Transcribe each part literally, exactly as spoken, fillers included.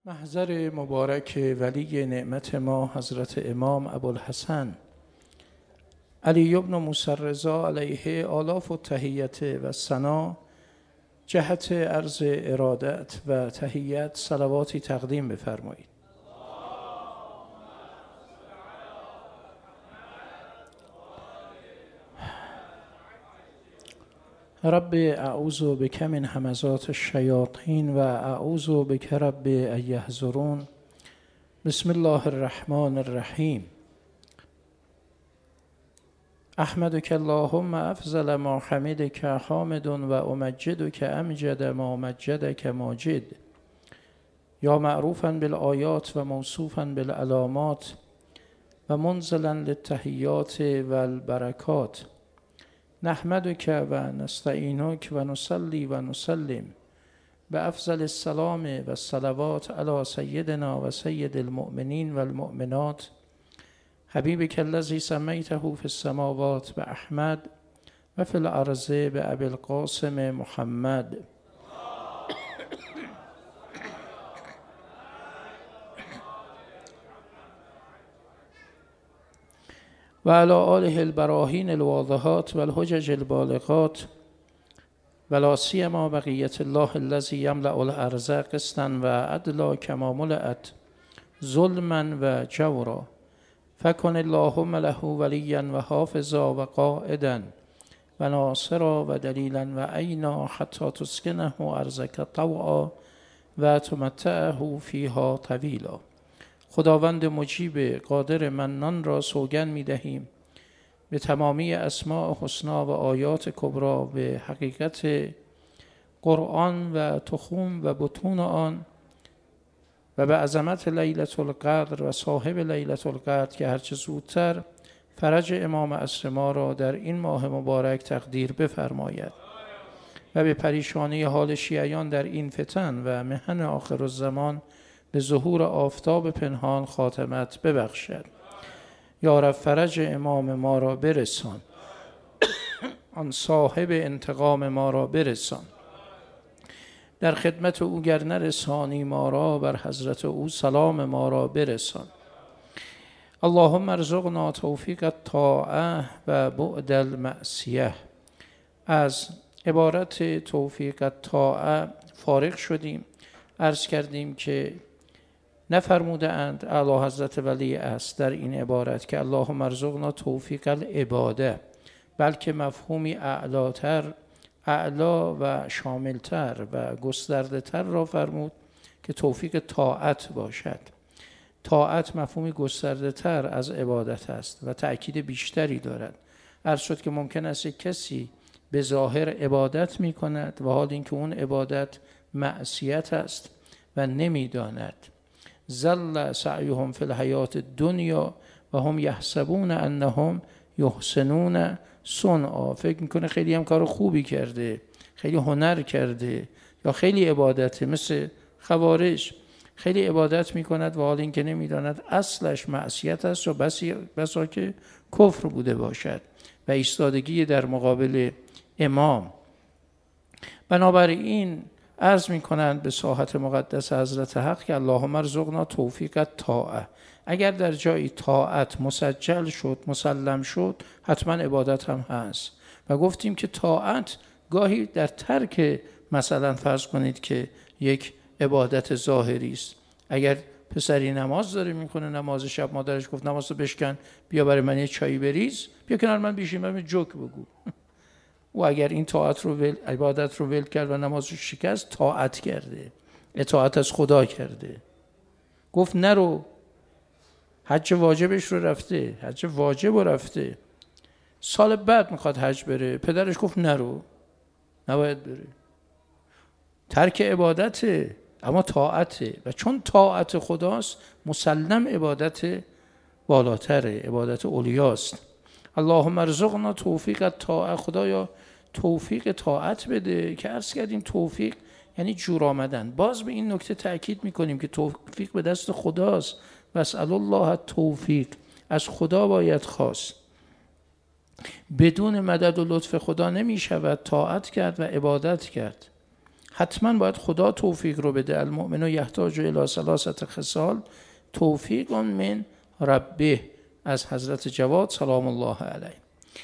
محضر مبارک ولی نعمت ما حضرت امام ابوالحسن علی بن موسی الرضا علیه آلاف و تحیت و ثنا جهت عرض ارادت و تحیت صلواتی تقدیم بفرمایید. رب اعوذ بک من همزات الشیاطین و اعوذ بک رب ان یحضرون. بسم الله الرحمن الرحیم. احمدک اللهم افضل ما حمدک حامد و امجدک امجد ما مجدک ماجد، یا معروفا بالآیات و موصوفا بالعلامات و منزلا للتحیات و البرکات. نحمدک و نستعینک و نصلی و نسلم بافضل السلام و الصلوات علی سیدنا و سید المؤمنین و المؤمنات حبیبک الذی سمیته فی السماوات باحمد و فی الارض بابی القاسم محمد. و علی آله البراهین الواضحات و الحجج البالغات و لا سیما بقیة الله الذی یملأ الارض قسطا و عدلا کما ملئت ظلما و جورا. فکن اللهم له ولیا و حافظا و قائدا و ناصرا و دلیلا و عینا حتی تسکنه ارضک طوعا و تمتعه فیها طویلا. خداوند مجیب قادر منان را سوگند می دهیم به تمامی اسماء حسنا و آیات کبرا، به حقیقت قرآن و تخم و بطون آن و به عظمت لیلة القدر و صاحب لیلة القدر که هرچه زودتر فرج امام عصر ما را در این ماه مبارک تقدیر بفرماید و به پریشانی حال شیعیان در این فتن و محن آخر الزمان به ظهور آفتاب پنهان خاتمت ببخشد. یا رب فرج امام ما را برسان، آن صاحب انتقام ما را برسان. در خدمت او گر نرسانی ما را، بر حضرت او سلام ما را برسان. اللهم ارزقنا توفیق الطاعه و بعد المعصیه. از عبارت توفیق الطاعه فارغ شدیم. عرض کردیم که نفرموده اند اعلی حضرت ولی است در این عبارت که اللهم ارزقنا توفیق العباده، بلکه مفهومی اعلاتر، اعلا و شاملتر و گسترده تر را فرمود که توفیق طاعت باشد. طاعت مفهومی گسترده تر از عبادت است و تأکید بیشتری دارد. عرض شد که ممکن است کسی به ظاهر عبادت می کند و حال اینکه اون عبادت معصیت است و نمی داند. ظل سعیهم فی الحیات الدنیا و هم یحسبون انهم یحسنون صنعا. فکر میکنه خیلی هم کار خوبی کرده، خیلی هنر کرده یا خیلی عبادته. مثل خوارج خیلی عبادت میکند و حال اینکه نمیداند اصلش معصیت است و بسی بسا که کفر بوده باشد و ایستادگی در مقابل امام. بنابراین عرض می کنند به ساحت مقدس حضرت حق که اللهم ارزقنا توفیق الطاعه. اگر در جایی طاعت مسجل شد، مسلم شد، حتما عبادت هم هست. و گفتیم که طاعت گاهی در ترک، مثلا فرض کنید که یک عبادت ظاهری است. اگر پسری نماز داره میکنه، نماز شب، مادرش گفت نماز رو بشکن، بیا برای من یه چایی بریز، بیا کنار من بیشین برای من جوک بگو. و اگر این طاعت رو ول، عبادت رو ول کرد و نماز رو شکست، طاعت کرده، اطاعت از خدا کرده. گفت نرو، حج واجبش رو رفته، حج واجب رو رفته، سال بعد میخواد حج بره، پدرش گفت نرو، نباید بره. ترک عبادته اما طاعته، و چون طاعت خداست مسلم عبادت بالاتره، عبادت اولیاست. اللهم ارزقنا توفیق الطاعه. خدایا توفیق طاعت بده. که عرض کردیم توفیق یعنی جور آمدن. باز به این نکته تأکید میکنیم که توفیق به دست خداست. واسأل الله التوفیق، از خدا باید خواست. بدون مدد و لطف خدا نمی شود طاعت کرد و عبادت کرد. حتما باید خدا توفیق رو بده. المؤمن یحتاج الی ثلاثه خصال توفیق من ربه، از حضرت جواد سلام الله علیه.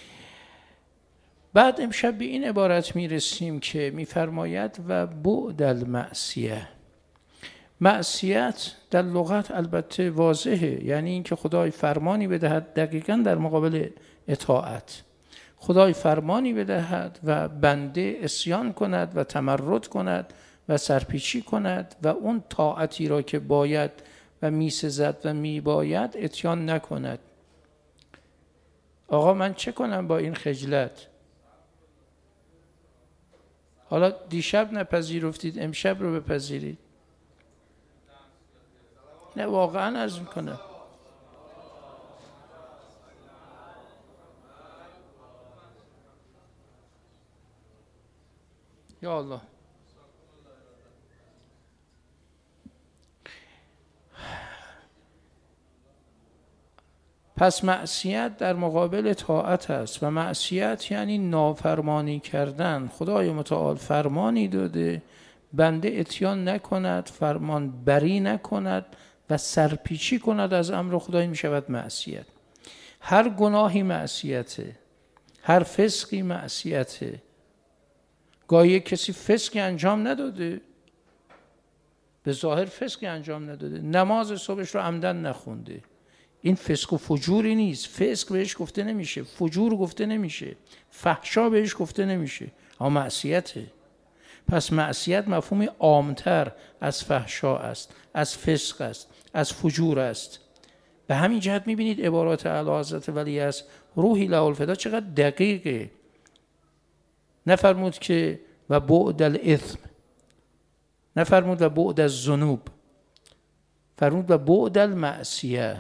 بعد امشب به این عبارت میرسیم که میفرماید و بعد المعصیه. معصیت در لغت البته واضحه، یعنی اینکه خدای فرمانی بدهد دقیقاً در مقابل اطاعت، خدای فرمانی بدهد و بنده عصیان کند و تمرد کند و سرپیچی کند و اون طاعتی را که باید و میسزد و میباید اتیان نکند. آقا من چه کنم با این خجلت؟ حالا دیشب نپذیرفتید، امشب رو بپذیرید. نه واقعا عرض میکنم. یا الله. پس معصیت در مقابل طاعت است و معصیت یعنی نافرمانی کردن. خدای متعال فرمانی داده بنده اتیان نکند، فرمان بری نکند و سرپیچی کند از امر خدای، می شود معصیت. هر گناهی معصیته، هر فسقی معصیته. گاهی کسی فسقی انجام نداده، به ظاهر فسقی انجام نداده، نماز صبحش رو عمدن نخونده، این فسق و فجوری نیست. فسق بهش گفته نمیشه، فجور گفته نمیشه، فحشا بهش گفته نمیشه، اما معصیته. پس معصیت مفهومی عامتر از فحشا است، از فسق است، از فجور است. به همین جهت میبینید عبارات اعلی حضرت ولی از روحی له الفدا چقدر دقیقه. نفرمود که و بعد الاثم، نفرمود و بعد الذنوب، فرمود و بعد المعصیه.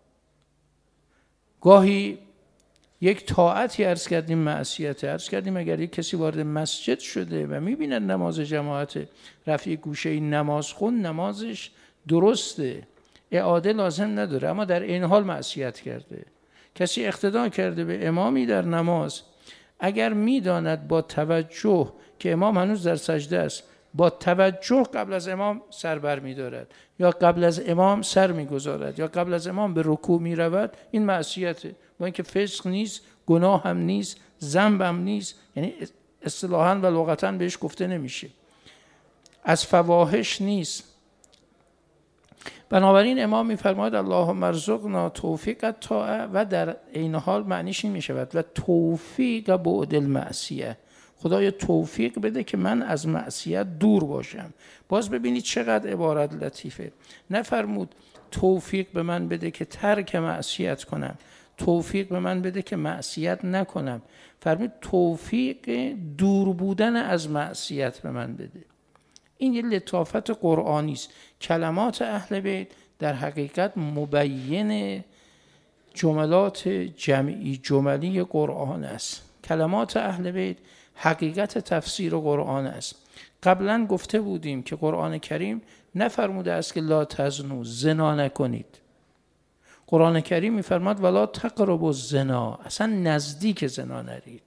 گاهی یک طاعتی عرض کردیم معصیت، عرض کردیم اگر یک کسی وارد مسجد شده و میبیند نماز جماعت، رفع گوشه نماز خون، نمازش درسته، اعاده لازم نداره، اما در این حال معصیت کرده. کسی اقتدا کرده به امامی در نماز، اگر میداند با توجه که امام هنوز در سجده است، با توجه قبل از امام سر بر می دارد یا قبل از امام سر می گذارد یا قبل از امام به رکوع می رود، این معصیته. با اینکه فسق نیست، گناه هم نیست، ذنب هم نیست، یعنی اصطلاحاً و لغتاً بهش گفته نمیشه، از فواحش نیست. بنابراین امام میفرماید اللهم ارزقنا توفیق الطاعه و در این حال معنیش این میشود و توفیق بعد المعصیه. خدای توفیق بده که من از معصیت دور باشم. باز ببینید چقدر عبارت لطیفه. نفرمود توفیق به من بده که ترک معصیت کنم، توفیق به من بده که معصیت نکنم، فرمود توفیق دور بودن از معصیت به من بده. این یه لطافت قرآنی است. کلمات اهل بیت در حقیقت مبین جملات جمعی جملی قرآن است. کلمات اهل بیت حقیقت تفسیر قرآن است. قبلا گفته بودیم که قرآن کریم نفرموده است که لا تزنوا، زنا نکنید. قرآن کریم میفرماد ولا تقربوا الزنا، اصلا نزدیک زنا نرید.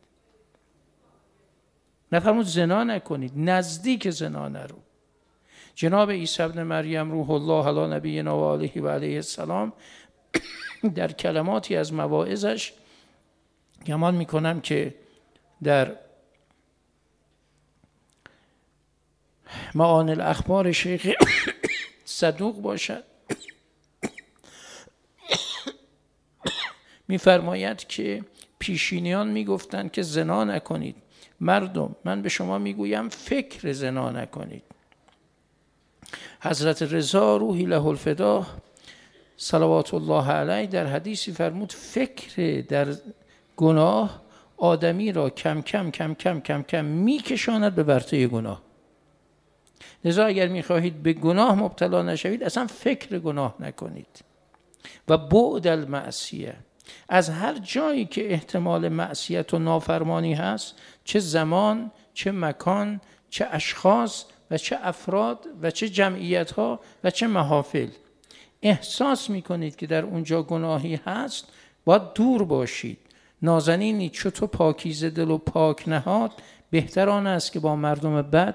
نفرمود زنا نکنید، نزدیک زنا نرو. جناب عیسی ابن مریم روح الله علی نبینا و آله و علیه السلام در کلماتی از مواعظش، گمان میکنم که در معانی الاخبار شیخ صدوق باشد، میفرماید که پیشینیان میگفتند که زنا نکنید. مردم من به شما میگویم فکر زنا نکنید. حضرت رضا روحی له الفدا صلوات الله علیه در حدیثی فرمود فکر در گناه آدمی را کم کم کم کم کم کم میکشاند به ورطه گناه. لذا اگر میخواهید به گناه مبتلا نشوید اصلا فکر گناه نکنید. و بعد المعصیه، از هر جایی که احتمال معصیت و نافرمانی هست، چه زمان، چه مکان، چه اشخاص و چه افراد و چه جمعیت ها و چه محافل، احساس میکنید که در اونجا گناهی هست، باید دور باشید. نازنینی چو تو پاکیزه دل و پاک نهاد، بهتر آن است که با مردم بد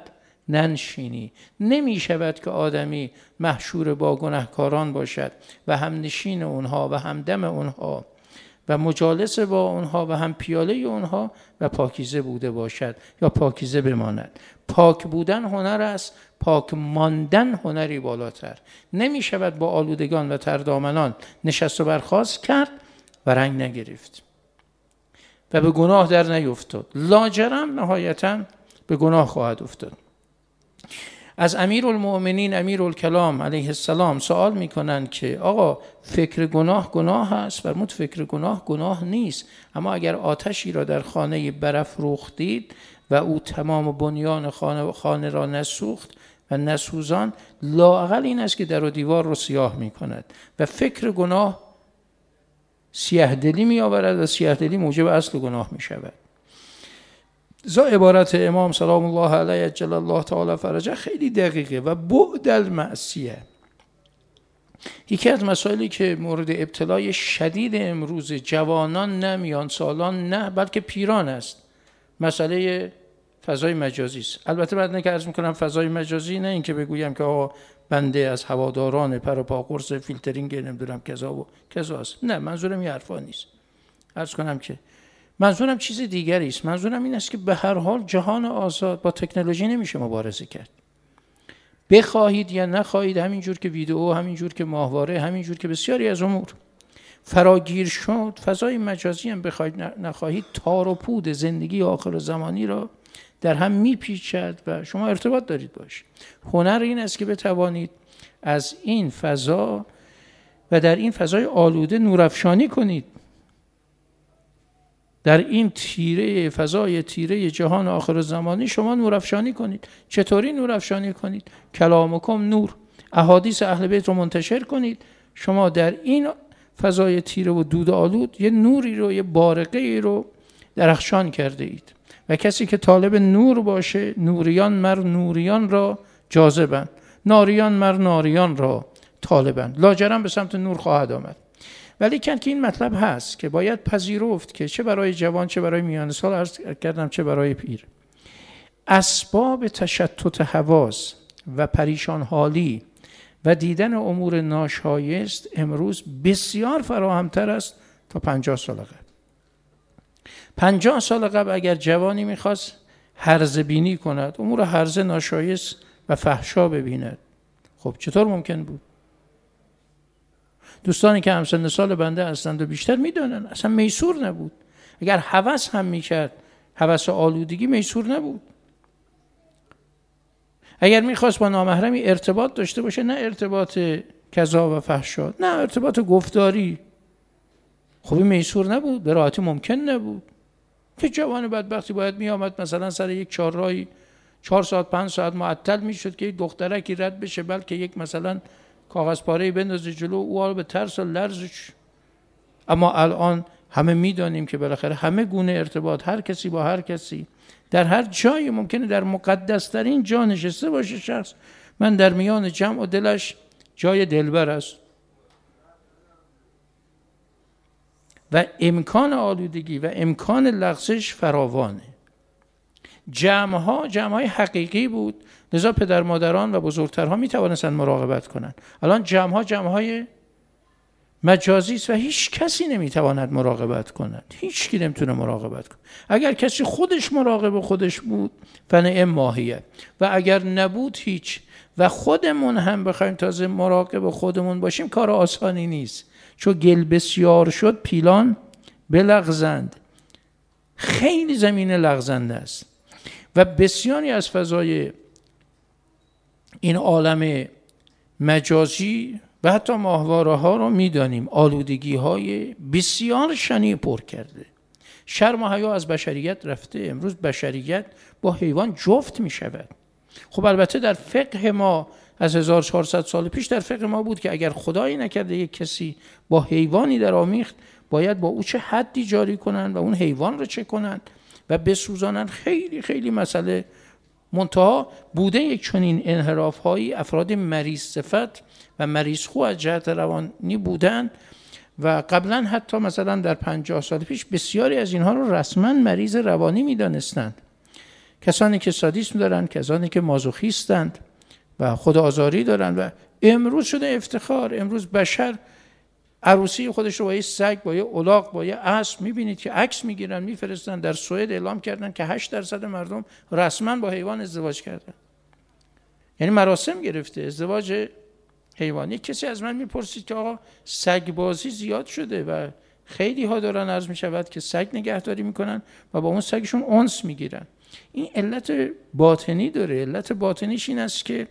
ننشینی. نمی شود که آدمی محشور با گناهکاران باشد و همنشین اونها و همدم اونها و مجالس با اونها و هم پیاله اونها و پاکیزه بوده باشد یا پاکیزه بماند. پاک بودن هنر است، پاک ماندن هنری بالاتر. نمی شود با آلودگان و تردامنان نشست و برخاست کرد و رنگ نگرفت و به گناه در نیفتاد. لاجرم نهایتاً به گناه خواهد افتاد. از امیرالمؤمنین امیرالکلام علیه السلام سوال میکنن که آقا فکر گناه گناه هست؟ فرمود فکر گناه گناه نیست، اما اگر آتشی را در خانه برافروختید و او تمام بنیان خانه, خانه را نسوخت و نسوزان، لااقل این است که در و دیوار رو سیاه میکند و فکر گناه سیاه دلی می آورد و سیاه دلی موجب اصل گناه می شود. زا عبارت امام سلام الله علیه عجل الله تعالی فرجه خیلی دقیقه و بعد المعصیه. یکی از مسائلی که مورد ابتلای شدید امروز جوانان نه میان سالان نه بلکه پیران است، مسئله فضای مجازی است. البته بعد نه که عرض میکنم فضای مجازی نه این که بگویم که آقا بنده از هواداران پر و پا قرص فیلترینگ نمیدونم کذا و کذا است، نه منظورم این حرفا نیست. عرض کنم که منظورم چیز دیگری است. منظورم این است که به هر حال جهان آزاد با تکنولوژی نمیشه مبارزه کرد. بخواهید یا نخواهید، همینجور که ویدئو، همینجور که ماهواره، همینجور که بسیاری از امور فراگیر شد، فضای مجازی هم بخواهید نخواهید تار و پود زندگی آخر زمانی را در هم میپیچد و شما ارتباط دارید باش. هنر این است که بتوانید از این فضا و در این فضای آلوده نورافشانی کنید. در این تیره فضای تیره جهان آخر زمانی شما نورافشانی کنید. چطوری نورافشانی کنید؟ کلامکم نور، احادیث اهل بیت رو منتشر کنید. شما در این فضای تیره و دود آلود یه نوری رو، یه بارقه رو درخشان کرده اید و کسی که طالب نور باشه، نوریان مر نوریان را جاذبند، ناریان مر ناریان را طالبند، لاجرم به سمت نور خواهد آمد. ولی کن که این مطلب هست که باید پذیرفت که چه برای جوان، چه برای میان سال، عرض کردم چه برای پیر، اسباب تشتت حواس و پریشان حالی و دیدن امور ناشایست امروز بسیار فراهمتر است تا پنجاه سال قبل. پنجاه سال قبل اگر جوانی میخواست هرزه بینی کند، امور هرزه ناشایست و فحشا ببیند، خب چطور ممکن بود؟ دوستانی که همسن سال بنده هستند و بیشتر میدونن اصلا میسور نبود. اگر هوس هم میکرد، هوس آلودگی میسور نبود. اگر میخواست با نامحرمی ارتباط داشته باشه، نه ارتباط کذا و فحشا، نه ارتباط گفتاری، خب این میسور نبود، به راحتی ممکن نبود. که جوان بدبختی باید میامد مثلا سر یک چهارراهی چهار ساعت پنج ساعت معطل میشد که یک دخترکی رد بشه، بلکه یک مثلا کاغذ پاره‌ای بندازه جلو او، حالا به ترس و لرزش. اما الان همه میدانیم که بالاخره همه گونه ارتباط، هر کسی با هر کسی در هر جایی ممکنه، در مقدس ترین جا نشسته باشه شخص، من در میان جمع و دلش جای دلبر است و امکان آلودگی و امکان لغزش فراوانه. جمع‌ها جمع‌های حقیقی بود، لذا پدر مادران و بزرگترها می توانستند مراقبت کنند. الان جمع‌ها جمع‌های مجازی است و هیچ کسی نمی تواند مراقبت کند. هیچ کی نمیتونه مراقبت کنه. اگر کسی خودش مراقب خودش بود فنعم ماهیه، و اگر نبود هیچ. و خودمون هم بخوایم تازه مراقب خودمون باشیم کار آسانی نیست، چون گل بسیار شد پیلان بلغزند. خیلی زمین لغزنده است و بسیاری از فضای این عالم مجازی و حتی ماهواره ها رو میدانیم آلودگی های بسیار شنیع پر کرده. شرم و حیا از بشریت رفته. امروز بشریت با حیوان جفت می شود. خب البته در فقه ما از هزار و چهارصد سال پیش در فقه ما بود که اگر خدایی نکرده یک کسی با حیوانی در آمیخت، باید با او چه حدی جاری کنند و اون حیوان رو چه کنند و بسوزانند. خیلی خیلی مسئله منتها بوده یک چنین انحراف هایی، افراد مریض صفت و مریض خو از جهت روانی بودن و قبلا حتی مثلا در پنجاه سال پیش بسیاری از اینها رو رسما مریض روانی می دانستند کسانی که سادیسم دارن، کسانی که مازوخیستند و خودآزاری دارن. و امروز شده افتخار. امروز بشر عروسی خودش رو با یه سگ، با یه الاغ، با یه اسب میبینید که عکس میگیرن میفرستن. در سوئد اعلام کردن که هشت درصد مردم رسما با حیوان ازدواج کردن، یعنی مراسم گرفته ازدواج حیوانی. کسی از من میپرسید که آقا سگ بازی زیاد شده و خیلی ها دارن عرض میشود که سگ نگهداری میکنن و با اون سگشون انس میگیرن. این علت باطنی داره. علت باطنیش این است که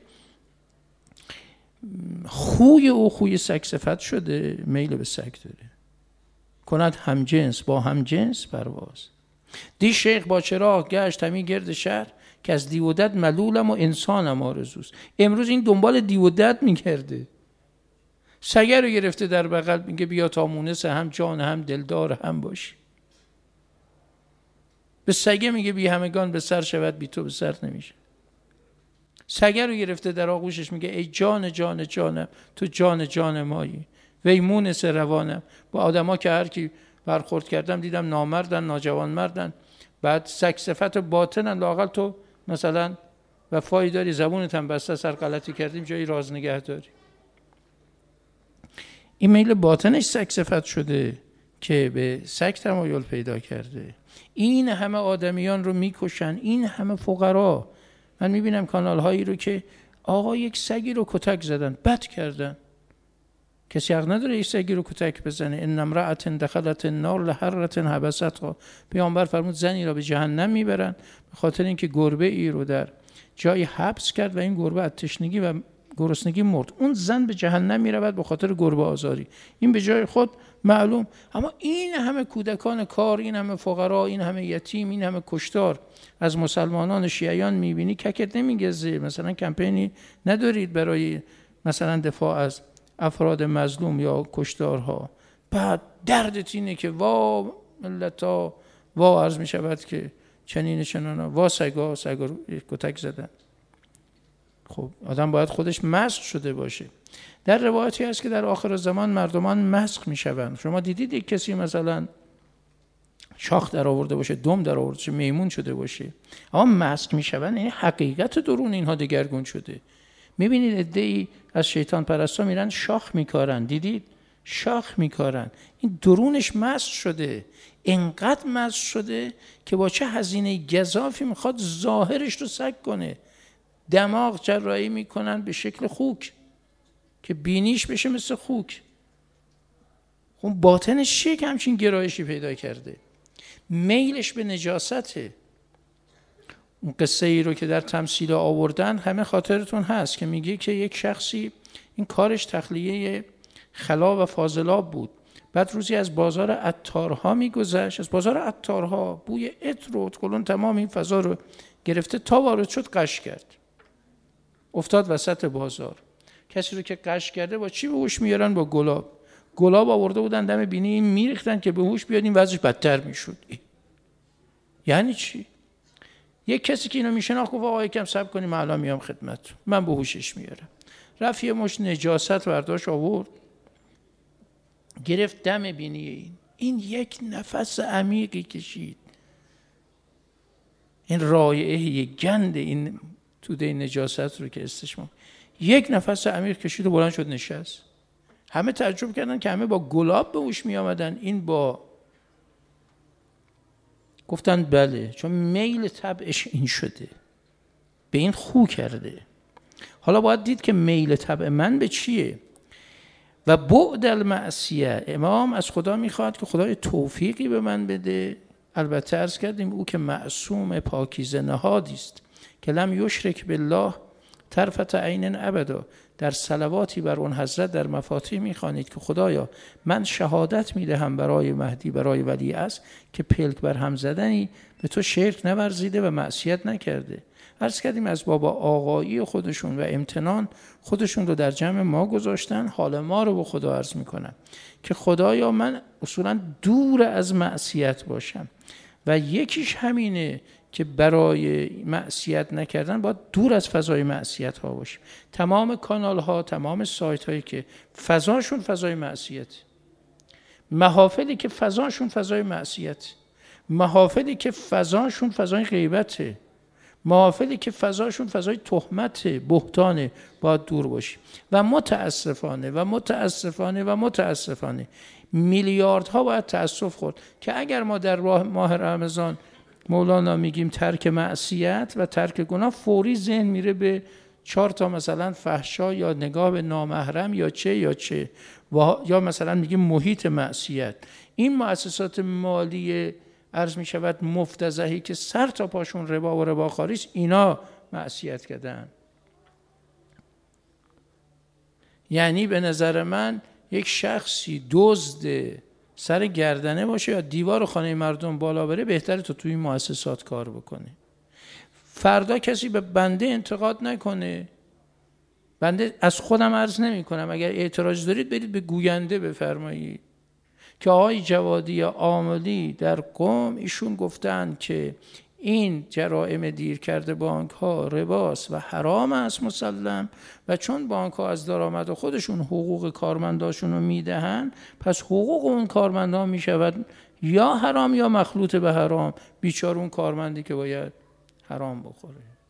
خوی او خوی سگ صفت شده، میل به سگ داره. کند هم جنس با هم جنس پرواز. دی شیخ با چراغ گشت همی گرد شهر، که از دیودت ملولم و انسانم آرزوست. امروز این دنبال دیودت میگرده. سگه رو گرفته در بغل، میگه بیا تا مونس هم جان هم دلدار هم باشی. به سگه میگه بی همگان به سر شود، بی تو به سر نمیشه. سگه رو گرفته در آغوشش، میگه ای جان جان جانم تو جان جان مایی، وی مونس روانم. با آدما که هر کی برخورد کردم دیدم نامردن، ناجوان مردن، بعد سگ صفت باطنن. لااقل تو مثلا وفایی داری، زبونت هم بسته، سر غلطی کردیم جایی راز نگه داری. این میل باطنش سگ صفت شده که به سگ تمایل پیدا کرده. این همه آدمیان رو میکشن، این همه فقرا. من میبینم کانال هایی رو که آقا یک سگی رو کتک زدن، بد کردن. کسی حق نداره یک سگی رو کتک بزنه. ان امرأة دخلت النار لحرة حبستها. پیامبر فرمود زنی را به جهنم میبرن به خاطر اینکه گربه ای رو در جای حبس کرد و این گربه از تشنگی و گرسنگی مرد. اون زن به جهنم میرود به خاطر گربه آزاری. این به جای خود معلوم. اما این همه کودکان کار، این همه فقرا، این همه یتیم، این همه کشتار از مسلمانان شیعیان میبینی، ککت نمیگزه. مثلا کمپینی ندارید برای مثلا دفاع از افراد مظلوم یا کشتارها. بعد دردت اینه که وا ملتا، وا عرض می شود که چنین چنانا، وا سگا سگا رو کتک زدن. خب آدم باید خودش مسخ شده باشه. در روایتی هست که در آخر زمان مردمان مسخ می شوند. شما دیدید یک کسی مثلا شاخ در آورده باشه، دم در آورده باشه، میمون شده باشه، اما مسخ می شوند، یعنی حقیقت درون اینها دگرگون شده. میبینید عده‌ای از شیطان پرستا میرن شاخ میکارن، دیدید؟ شاخ میکارن. این درونش مسخ شده، انقدر مسخ شده که با چه هزینه گزافی میخواد ظاهرش رو سگ کنه. دماغ جراحی میکنن به شکل خوک که بینیش بشه مثل خوک. خب باطنش چیه که همچین گرایشی پیدا کرده؟ میلش به نجاسته. اون قصه ای رو که در تمثیل آوردن همه خاطرتون هست که میگه که یک شخصی این کارش تخلیه خلا و فاضلاب بود. بعد روزی از بازار عطارها میگذشت، از بازار عطارها بوی عطر و ادکلون تمام این فضا رو گرفته، تا وارد شد قش کرد، افتاد وسط بازار. کسی رو که قش کرده با چی به هوش میارن؟ با گلاب. گلاب آورده بودن دم بینی این میریختن که به هوش بیاد، این وضعش بدتر میشد. یعنی چی؟ یک کسی که اینو میشناخت گفت آقا یکم صبر کنیم من الان میام خدمت، من به هوشش میارم. رفت یه مش نجاست برداشت آورد، گرفت دم بینی این این یک نفس عمیقی کشید. این رایحه گند این توده نجاست رو که استشمام، یک نفس عمیق کشید و بلند شد نشست. همه تعجب کردن که همه با گلاب به هوش می آمدن، این با گفتن بله، چون میل طبعش این شده، به این خو کرده. حالا باید دید که میل طبع من به چیه. و بعد المعصیه، امام از خدا میخواد که خدای توفیقی به من بده. البته عرض کردیم او که معصوم پاکیزه نهادی است که لم یشرک بالله طرفت عین ابدا. در صلواتی بر اون حضرت در مفاتیح میخوانید که خدایا من شهادت میدهم برای مهدی برای ولی است که پلک بر هم زدنی به تو شرک نورزیده و معصیت نکرده. عرض کردیم از بابا آقایی خودشون و امتنان خودشون رو در جمع ما گذاشتن. حال ما رو به خدا عرض میکنم که خدایا من اصولا دور از معصیت باشم و یکیش همینه که برای معصیت نکردن باید دور از فضای معصیت ها باشیم. تمام کانال ها، تمام سایت هایی که فضاشون فضای معصیت، محافلی که فضاشون فضای معصیت، محافلی که فضاشون فضای غیبته، محافلی که فضاشون فضای تهمت، بهتانه، باید دور باشیم. و متاسفانه و متاسفانه و متاسفانه میلیاردها باید تأسف خورد که اگر ما در ماه رمضان مولانا میگیم ترک معصیت و ترک گناه، فوری ذهن میره به چهار تا مثلا فحشا یا نگاه به نامحرم یا چه یا چه و یا مثلا میگیم محیط معصیت. این مؤسسات مالی عرض میشود مفتضحی که سر تا پاشون ربا و رباخواری است، اینا معصیت کردن. یعنی به نظر من یک شخصی دزد سر گردنه باشه یا دیوار خانه مردم بالا بره، بهتره تو توی مؤسسات کار بکنه. فردا کسی به بنده انتقاد نکنه. بنده از خودم عرض نمی کنم، اگر اعتراض دارید برید به گوینده بفرمایید که آقای جوادی عاملی در قم ایشون گفتن که این جرائم دیر کرده بانک ها رباست و حرام است مسلم، و چون بانک ها از درآمد خودشون حقوق کارمنداشون رو میدهن، پس حقوق اون کارمندا میشود یا حرام یا مخلوط به حرام. بیچاره اون کارمندی که باید حرام بخوره.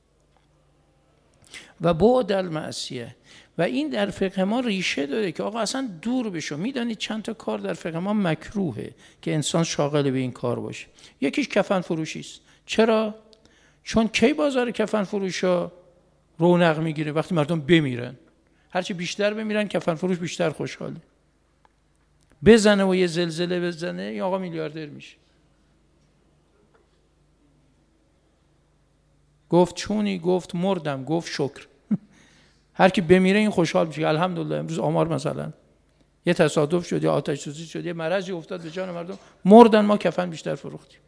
و بعد المعصیه. و این در فقه ما ریشه داره که آقا اصلا دور بشو. میدونید چند تا کار در فقه ما مکروهه که انسان شاغل به این کار باشه. یکیش کفن فروشی است. چرا؟ چون کی بازار کفن فروشا رونق میگیره؟ وقتی مردم بمیرن. هرچی بیشتر بمیرن کفن فروش بیشتر خوشحاله. بزنه و یه زلزله بزنه این آقا میلیاردر میشه. گفت چونی؟ گفت مردم. گفت شکر. هر کی بمیره این خوشحال میشه. الحمدلله امروز آمار مثلا یه تصادف شد یا آتش سوزی شد یا مرضی افتاد به جان مردم، مردن، ما کفن بیشتر فروختیم.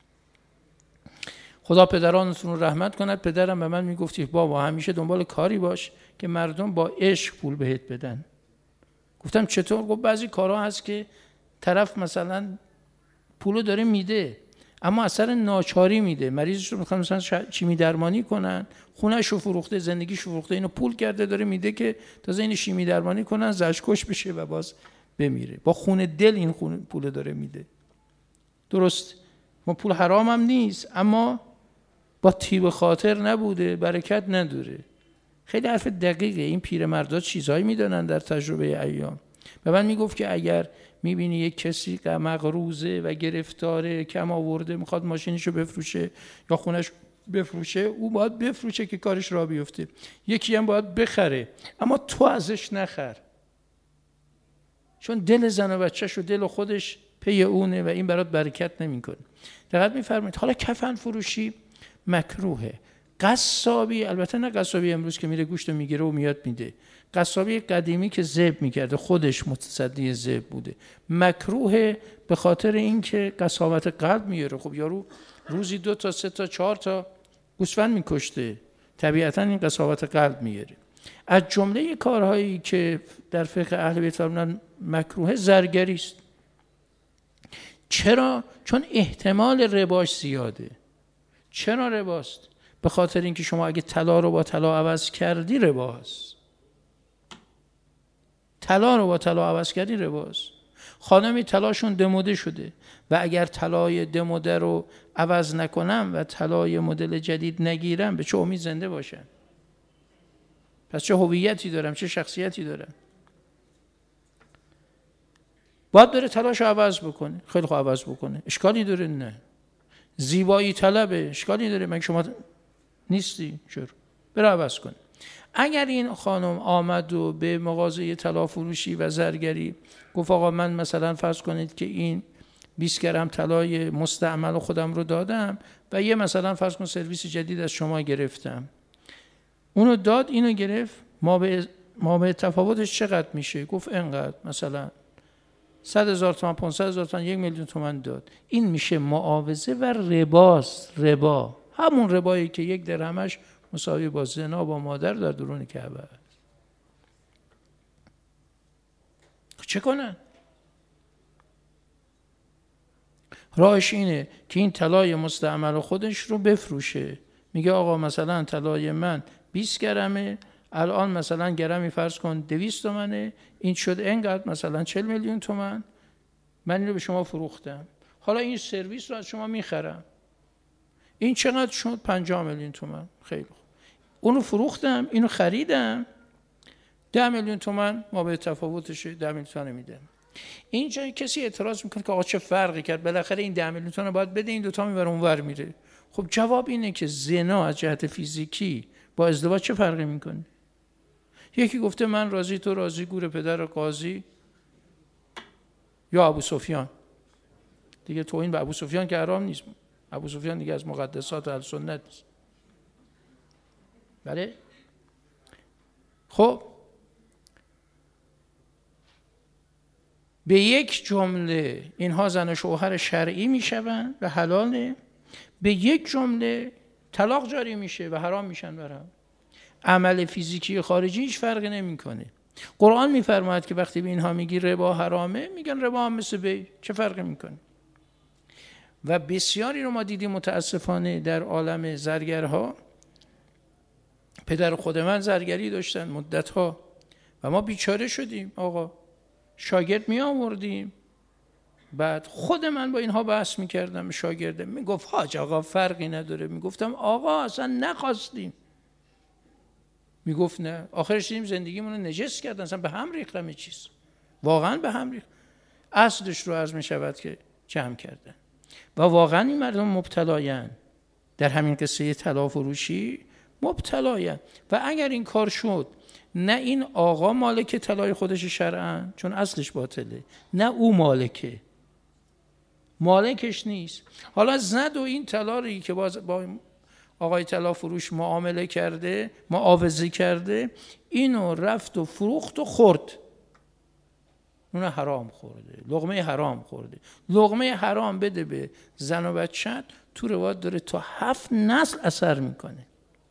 خدا پدرانتون رو رحمت کند. پدرم به من میگفتی بابا همیشه دنبال کاری باش که مردم با عشق پول بهت بدن. گفتم چطور؟ گفت بعضی کارها هست که طرف مثلا پولو داره میده اما اثر ناچاری میده. مریضش رو میخوان مثلا شیمی درمانی کنن، خونه‌ش رو فروخته، زندگیش رو فروخته، اینو پول کرده داره میده که تازه این شیمی درمانی کنن زشکش بشه و باز بمیره. با خون دل این خون پول داره میده. درست ما پول حرام هم نیست اما با طیب خاطر نبوده، برکت نداره. خیلی حرف دقیقه. این پیرمردا چیزایی میدونن در تجربه ایام. به من میگفت که اگر میبینی یک کسی مغروزه و گرفتاره، کم آورده، میخواد ماشینشو بفروشه یا خونش بفروشه، او باید بفروشه که کارش راه بیفته. یکی هم باید بخره اما تو ازش نخر، چون دل زن و بچه‌ش و دل خودش پی اونه و این برات برکت نمیکنه. دقت میفرمایید. حالا کفن فروشی مکروهه. قصابی، البته نه قصابی امروز که میره گوشت میگیره و میاد میده، قصابی قدیمی که ذبح میکرده خودش متصدی ذبح بوده، مکروهه به خاطر اینکه قساوت قلب میاره. خب یارو روزی دو تا سه تا چهار تا گوسفند میکشته، طبیعتا این قساوت قلب میاره. از جمله کارهایی که در فقه اهل بیت فرمودن مکروهه زرگری است. چرا؟ چون احتمال رباش زیاده. چرا رباست؟ به خاطر اینکه شما اگه طلا رو با طلا عوض کردی رباست. طلا رو با طلا عوض کردی رباست. خانمی طلاشون دموده شده و اگر طلای دموده رو عوض نکنم و طلای مدل جدید نگیرم به چه امید زنده باشن؟ پس چه هویتی دارم؟ چه شخصیتی دارم؟ باید بره طلاشو عوض بکنه. خیلی خوب عوض بکنه. اشکالی داره؟ نه. زیبایی طلبه، اشکالی داره؟ مگه شما نیستی؟ چرا؟ بره عوض کنه. اگر این خانم آمد و به مغازه طلا فروشی و زرگری گفت آقا من مثلا فرض کنید که این بیست گرم طلای مستعمل خودم رو دادم و یه مثلا فرض کن سرویس جدید از شما گرفتم، اونو داد اینو گرفت، ما به ما به تفاوتش چقدر میشه؟ گفت اینقدر، مثلا صد هزار تومان، پانصد هزار تومان، یک میلیون تومان داد. این میشه معاوضه و رباست. ربا همون ربایی که یک درهمش مساوی با زنا با مادر در درون کعبه است. چه کنن؟ راهش اینه که این طلای مستعمل خودش رو بفروشه. میگه آقا مثلا طلای من بیست گرمه، الان مثلا گرمی فرض کن دویست تومنه، این شد اینقدر، مثلا چهل میلیون تومان، من اینو به شما فروختم، حالا این سرویس رو از شما میخرم. این چقدر شد؟ پنجاه میلیون تومان. خیلی خوب. اونو فروختم، اینو خریدم، ده میلیون تومان ما به تفاوتش ده میلیون تومان میدم. اینجا کسی اعتراض میکنه که آقا چه فرقی کرد؟ بالاخره این ده میلیون تومان باید بده، این دو تا میبره اونور میره. خب جواب اینه که زنا از جهت فیزیکی با ازدواج چه فرقی میکنه؟ یکی گفته من راضی، تو راضی، گور پدر قاضی یا ابو سفیان. دیگه توهین به ابو سفیان که حرام نیست. ابو سفیان دیگه از مقدسات اهل سنت نیست. بله؟ خب به یک جمله اینها زن و شوهر شرعی میشوند و حلاله، به یک جمله طلاق جاری میشه و حرام میشن برام. عمل فیزیکی خارجی هیچ فرقی نمیکنه. قرآن میفرماید که وقتی به اینها میگی ربا حرامه، میگن ربا هم مثل بی، چه فرقی میکنه؟ و بسیاری رو ما دیدیم متاسفانه در عالم زرگرها. پدر خود من زرگری داشتن مدتها و ما بیچاره شدیم. آقا شاگرد می آوردیم، بعد خود من با اینها بحث میکردم، شاگردم میگفت حاج آقا فرقی نداره، میگفتم آقا اصلا نخواستیم، میگفت نه. آخرش دیدیم زندگیمون رو نجس کردن، اصلا به هم ریختم این چیز، واقعا به هم ریخت. اصلش رو عرض میشود که جمع کردن و واقعا این مردم مبتلاین در همین قصه طلا فروشی، مبتلاین. و اگر این کار شد، نه این آقا مالک طلای خودش شرعاً چون اصلش باطله، نه او مالکه، مالکش نیست. حالا زد و این طلایی که باز با آقای طلا فروش معامله کرده، معاوضه کرده، اینو رفت و فروخت و خورد، اون حرام خورده، لقمه حرام خورده. لقمه حرام بده به زن و بچه، تو روایت داره تا هفت نسل اثر میکنه.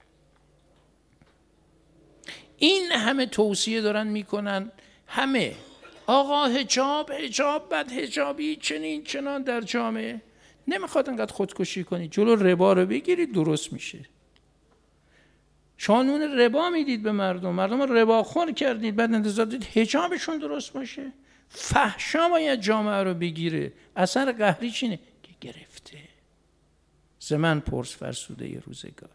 این همه توصیه دارن میکنن، همه آقا حجاب حجاب بد حجابی چنین چنان در جامعه. نمیخواد انقدر خودکشی کنید، جلو ربا رو بگیرید درست میشه. شما نون ربا میدید به مردم، مردم رو ربا خور کردید، بعد انتظار دید حجابشون درست باشه. فحشا باید جامعه رو بگیره. اثر قهری چینه که گرفته. زمن پرس فرسوده ی روزگار.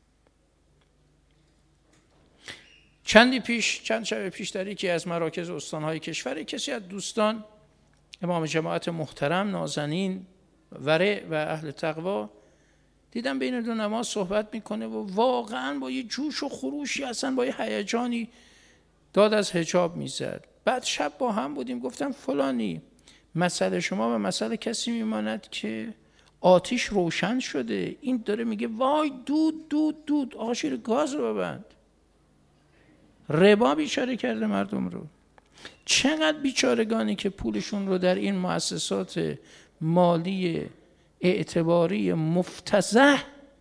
چندی پیش، چند شب پیش در یکی از مراکز استانهای کشور، کسی از دوستان امام جماعت محترم نازنین ورع و اهل تقوا دیدم بین دو نماز صحبت میکنه و واقعا با یه جوش و خروشی، اصلا با یه هیجانی داد از حجاب میزد. بعد شب با هم بودیم، گفتم فلانی مسئله شما و مسئله کسی میماند که آتیش روشن شده، این داره میگه وای دود دود دود، آقا شیر گاز رو ببند. ربا بیچاره کرده مردم رو. چقدر بیچارگانی که پولشون رو در این مؤسسات مالی اعتباری مفتضح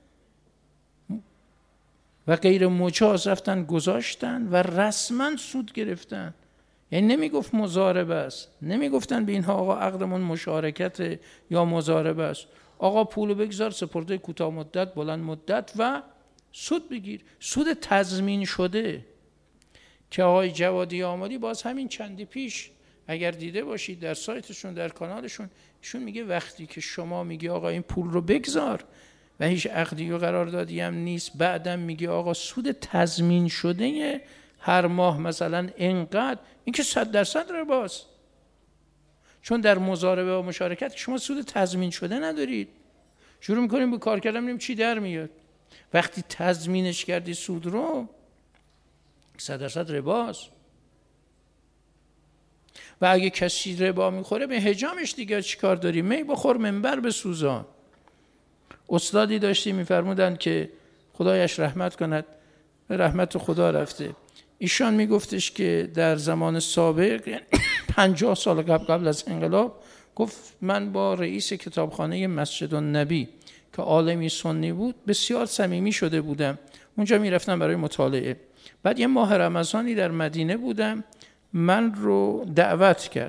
و غیر مجاز رفتن گذاشتن و رسما سود گرفتن. یعنی نمیگفت مضاربه است، نمیگفتن به اینها آقا عقدمون مشارکت یا مضاربه است، آقا پولو بگذار سپرده کوتاه مدت بلند مدت و سود بگیر. سود تضمین شده که آقای جوادی آملی باز همین چندی پیش اگر دیده باشید در سایتشون، در کانالشون، ایشون میگه وقتی که شما میگی آقا این پول رو بگذار و هیچ عقدی و قراردادی هم نیست، بعدم میگه آقا سود تضمین شده هر ماه مثلا اینقدر، این که صد درصد رباست. چون در مضاربه و مشارکت شما سود تضمین شده ندارید، شروع میکنیم به کار کردن ببینیم چی در میاد. وقتی تضمینش کردی سود رو، صد درصد رباست. و اگه کسی ربا میخوره به حجامش دیگه چی کار داری؟ می بخور منبر به سوزان. استادی داشتی میفرمودن که خدایش رحمت کند، به رحمت خدا رفته، ایشان میگفتش که در زمان سابق پنجاه سال قبل قبل از انقلاب، گفت من با رئیس کتابخانه مسجد النبی که عالمی سنی بود بسیار صمیمی شده بودم. اونجا میرفتم برای مطالعه. بعد یه ماه رمضانی در مدینه بودم، من رو دعوت کرد.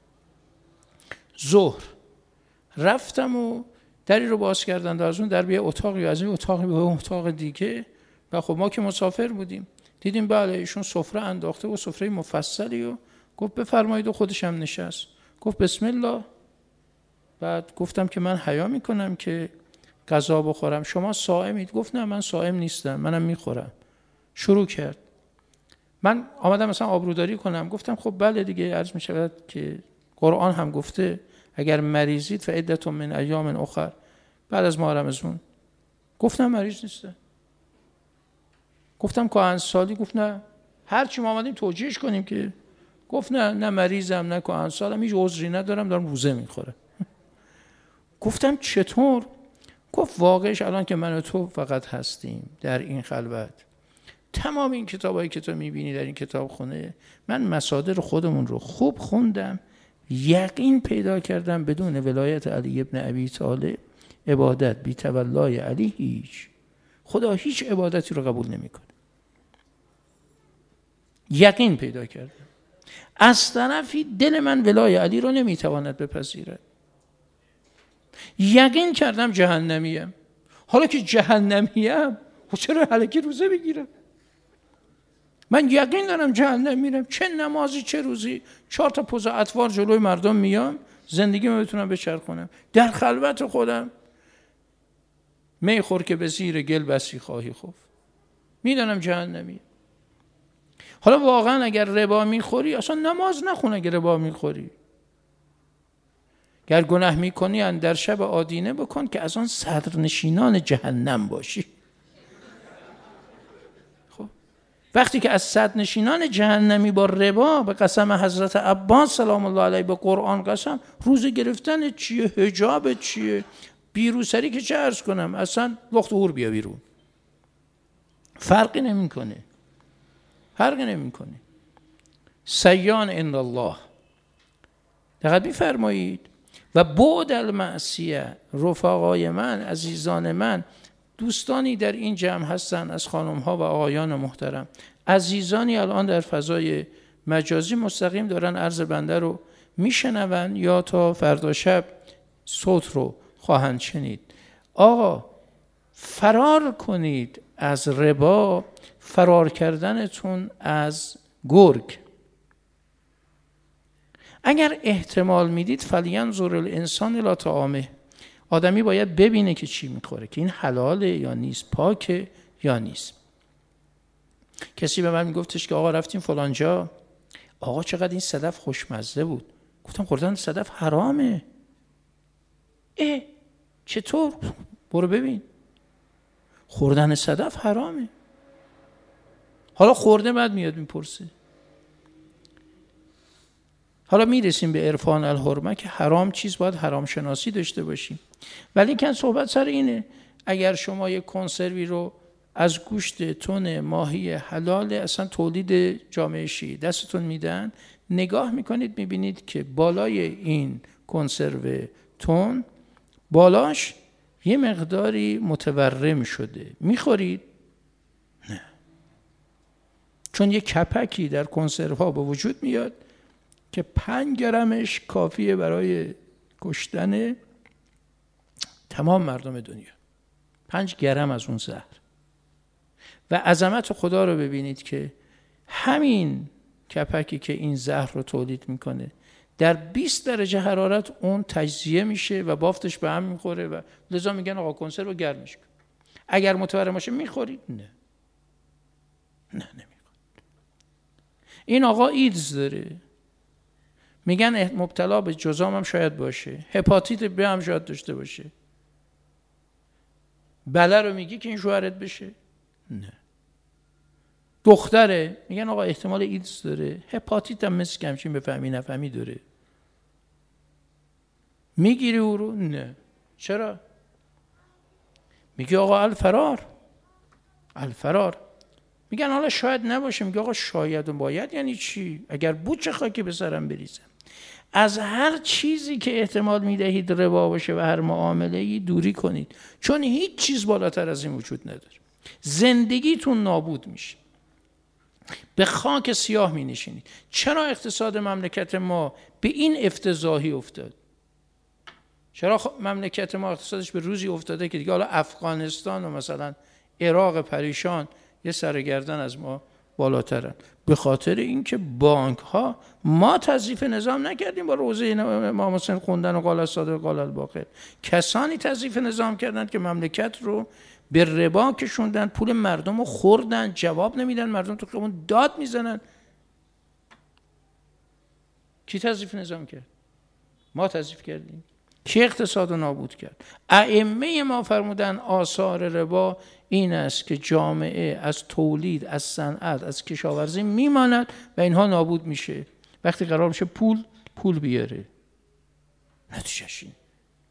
ظهر رفتم و دری رو باز کردن، از اون در به اتاقی، از این اتاقی به اتاق دیگه. و خب ما که مسافر بودیم دیدیم بله ایشون سفره انداخته و سفره مفصلی، و گفت بفرمایید و خودش هم نشست. گفت بسم الله. بعد گفتم که من حیا میکنم که غذا بخورم. شما صائمید؟ گفت نه من صائم نیستم، منم میخورم. شروع کرد. من آمدم مثلا آبروداری کنم، گفتم خب بله دیگه، عرض می شود که قرآن هم گفته اگر مریضید فعدة من ایام اخر، بعد از ماه رمضان. گفتم مریض نیستم. گفتم کهنسالی؟ گفت نه. هر چی ما آمدیم توجیهش کنیم که گفت نه نه مریضم نه کهنسالم، هیچ عذری ندارم، دارم روزه میخورم. گفتم چطور؟ گفت واقعش الان که من و تو فقط هستیم در این خلوت، تمام این کتابایی که تو میبینی در این کتاب خونه، من مصادر خودمون رو خوب خوندم، یقین پیدا کردم بدون ولایت علی ابن ابی طالب عبادت بی تولای علی هیچ، خدا هیچ عبادتی رو قبول نمیکنه. یقین پیدا کردم. از طرفی دل من ولای علی رو نمیتواند بپذیرد. یقین کردم جهنمیم. حالا که جهنمیم چرا الکی روزه بگیرم؟ من یقین دارم جهنم میرم، چه نمازی چه روزی، چهار تا پوز اطوار جلوی مردم میام، زندگی من بتونم بچرخونم در خلوت خودم. می خور که به زیر گل بسی خواهی خفت. میدانم جهنمی. حالا واقعا اگر ربا میخوری اصلا نماز نخون. اگر ربا میخوری، گر گناه میکنی اندر شب آدینه بکن که از آن صدرنشینان جهنم باشی. خب وقتی که از صدرنشینان جهنمی با ربا، به قسم حضرت عباس سلام الله علیه، به قرآن قسم، روزه گرفتن چیه، حجاب چیه، بیروسری که چه عرض کنم، اصلا لخت هور بیا بیرون، فرقی نمی کنه، فرقی نمی کنه. سیان عند الله. دقیق بفرمایید. و بعد المعصیه، رفقای من، عزیزان من، دوستانی در این جمع هستن از خانم ها و آقایان محترم، عزیزانی الان در فضای مجازی مستقیم دارن عرض بنده رو میشنون یا تا فردا شب صوت رو خواهند شنید. آقا فرار کنید از ربا، فرار کردنتون از گرگ. اگر احتمال میدید فلینظر الانسان الی طعامه، آدمی باید ببینه که چی میخوره، که این حلاله یا نیست، پاکه یا نیست. کسی به من میگفتش که آقا رفتیم فلان جا، آقا چقدر این صدف خوشمزه بود. گفتم خوردن صدف حرامه. اه چطور؟ برو ببین. خوردن صدف حرامه. حالا خورده بعد میاد میپرسه. حالا میرسیم به عرفان الحرمه که حرام چیز باید حرام شناسی داشته باشیم. ولی کن صحبت سر اینه، اگر شما یک کنسروی رو از گوشت تن ماهی حلال اصلا تولید جامعه شیعه دستتون میدن، نگاه میکنید میبینید که بالای این کنسرو تن بالاش یه مقداری متورم شده، میخورید؟ نه. چون یه کپکی در کنسروها به وجود میاد که پنج گرمش کافیه برای کشتن تمام مردم دنیا. پنج گرم از اون زهر. و عظمت خدا رو ببینید که همین کپکی که این زهر رو تولید میکنه در بیست درجه حرارت اون تجزیه میشه و بافتش به هم میخوره و لذا میگن آقا کنسرو گرمش کن. اگر متورم باشه میخورید؟ نه. نه نمیخورید. این آقا ایدز داره، میگن مبتلا به جذام هم شاید باشه، هپاتیت ب هم شاید داشته باشه. بله رو میگی که این شوهرت بشه؟ نه. دختره، میگن آقا احتمال ایدز داره، هپاتیت هم مثل کمچین بفهمی نفهمی داره. میگیری او رو؟ نه. چرا؟ میگی آقا الفرار، الفرار. میگن حالا شاید نباشه. میگه آقا شاید و باید یعنی چی؟ اگر بود چه خاکی به سرم بریزم. از هر چیزی که احتمال میدهید ربا باشه و هر معامله‌ای دوری کنید، چون هیچ چیز بالاتر از این وجود نداره. زندگیتون نابود میشه، به خاک سیاه می نشینید. چرا اقتصاد مملکت ما به این افتضاحی افتاد؟ چرا مملکت ما اقتصادش به روزی افتاده که دیگه حالا افغانستان و مثلا عراق پریشان یه سرگردن از ما بالاترن. به خاطر اینکه بانک ها ما تضعیف نظام نکردیم با روزه امام حسین خوندن و قال الصادق قال الباقر. کسانی تضعیف نظام کردن که مملکت رو به ربا کشوندن، پول مردم رو خوردن، جواب نمیدن، مردم تو خیابون داد میزنن. کی تضعیف نظام کرد؟ ما تضعیف کردیم. کی اقتصاد رو نابود کرد؟ ائمه ما فرمودن آثار ربا این است که جامعه از تولید، از صنعت، از کشاورزی میماند و اینها نابود میشه. وقتی قرار میشه پول پول بیاره. نتیجهش این.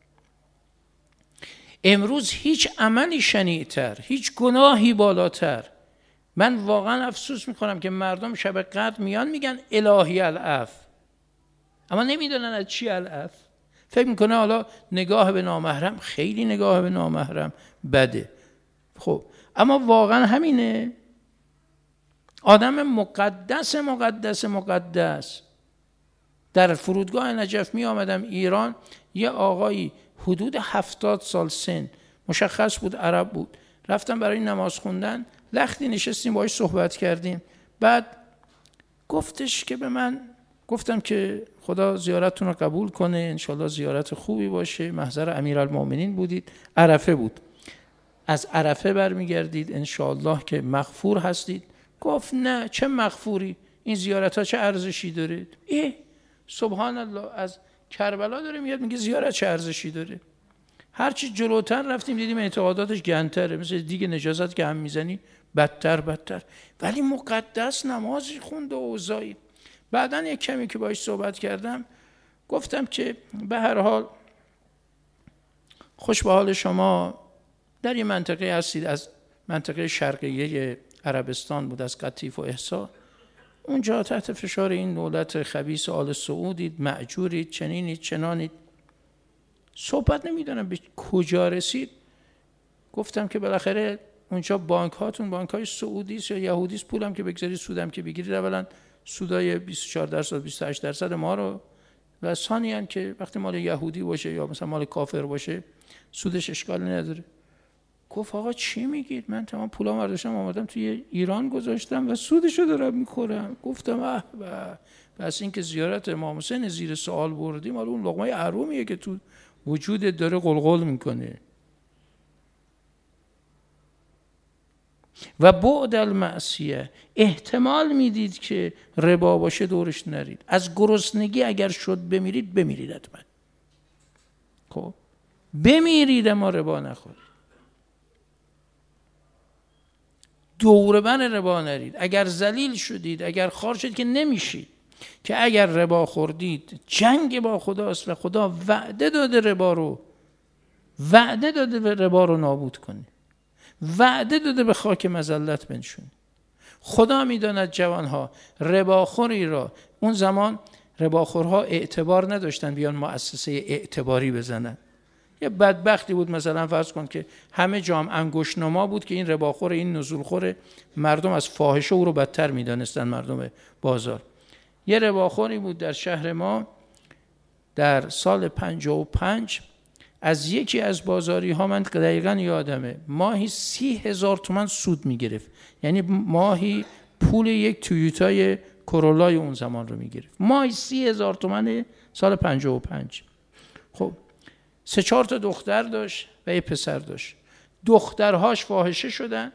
امروز هیچ عملی شنیع‌تر، هیچ گناهی بالاتر. من واقعا افسوس میکنم که مردم شب قدر میان میگن الهی العفو، اما نمیدونن از چی العفو. فکر میکنه حالا نگاه به نامحرم، خیلی نگاه به نامحرم بده. خب اما واقعا همینه. آدم مقدس مقدس مقدس. در فرودگاه نجف می آمدم ایران، یه آقایی حدود هفتاد سال سن، مشخص بود عرب بود، رفتم برای نماز خوندن، لختی نشستیم باهاش صحبت کردیم. بعد گفتش که به من، گفتم که خدا زیارتتون رو قبول کنه، انشالله زیارت خوبی باشه، محضر امیرالمومنین بودید، عرفه بود، از عرفه برمیگردید انشالله که مغفور هستید. گفت نه چه مغفوری، این زیارت ها چه ارزشی داره؟ ای سبحان الله، از کربلا داره میاد میگه زیارت چه ارزشی داره. هرچی جلوتر رفتیم دیدیم اعتقاداتش گندتره، مثل دیگه نجازت که هم میزنی بدتر بدتر. ولی مقدس نمازی خوند و اوضاعی. بعدن یک کمی که باهاش صحبت کردم گفتم که به هر حال خوش به حال شما، در یه منطقه هستید، از منطقه شرقیه عربستان بود، از قطیف و احسا، اونجا تحت فشار این دولت خبیث آل سعودید، مأجورید، چنینید چنانید. صحبت نمیدونم به کجا رسید. گفتم که بالاخره اونجا بانک هاتون بانک های سعودی است یا یهودی است، پولم که بگذارید سودم که بگیرید، اولا سودای بیست و چهار درصد بیست و هشت درصد ما رو، و ثانیاً که وقتی مال یهودی باشه یا مثلا مال کافر باشه سودش اشکالی نداره. گفت آقا چی میگید؟ من تمام پولام برداشتم آمدم توی ایران گذاشتم و سودشو دارم میخورم. گفتم اه به پس این که زیارت امام حسین زیر سوال بردیم، حالا اون لقمه حرومیه که تو وجودت داره قلقل میکنه. و بعد المعصیه، احتمال میدید که ربا باشه دورش نرید. از گرسنگی اگر شد بمیرید بمیرید حتما. خب بمیرید اما ربا نخورید. دور بر ربا نرید. اگر ذلیل شدید، اگر خار شدید که نمیشید، که اگر ربا خوردید جنگ با خداست و خدا وعده داده ربا رو وعده داده به ربا رو نابود کنه، وعده داده به خاک مذلت بنشونه. خدا میداند جوانها رباخوری را، اون زمان رباخورها اعتبار نداشتن بیان مؤسسه اعتباری بزنن. یه بدبختی بود مثلا فرض کن که همه جام انگشت نما بود که این رباخور، این نزولخور، مردم از فاحشه او رو بدتر میدانستن مردم بازار. یه رباخوری بود در شهر ما در سال پنجاه و پنج، از یکی از بازاری ها من دقیقا یادمه ماهی سی هزار تومان سود میگرفت. یعنی ماهی پول یک تویوتای کرولای اون زمان رو میگرفت. ماهی سی هزار تومان سال پنجاه و پنج. خب سه چهار تا دختر داشت و یه پسر داشت. دخترهاش فاحشه شدن.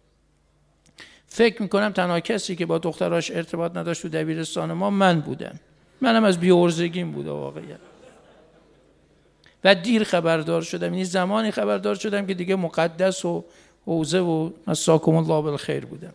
فکر میکنم تنها کسی که با دخترهاش ارتباط نداشت تو دبیرستان ما من بودم. منم از بی‌عرضگیم بود واقعا. و دیر خبردار شدم، یعنی زمانی خبردار شدم که دیگه مقدس و حوزه و مساکم الله بالخیر بودم.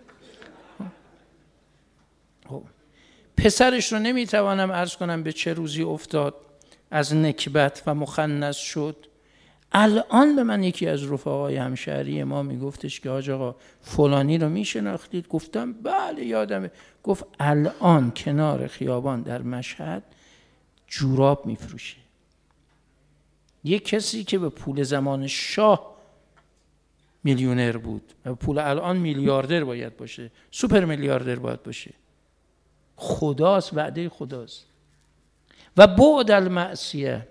پسرش رو نمیتوانم عرض کنم به چه روزی افتاد، از نکبت و مخنث شد. الان به من یکی از رفقای همشهری ما میگفتش که حاج آقا فلانی رو میشناختید؟ گفتم بله یادمه. گفت الان کنار خیابان در مشهد جوراب میفروشه. یک کسی که به پول زمان شاه میلیونر بود و پول الان میلیاردر باید باشه، سوپر میلیاردر باید باشه. خداست، وعده خداست. و بعد المعصیه،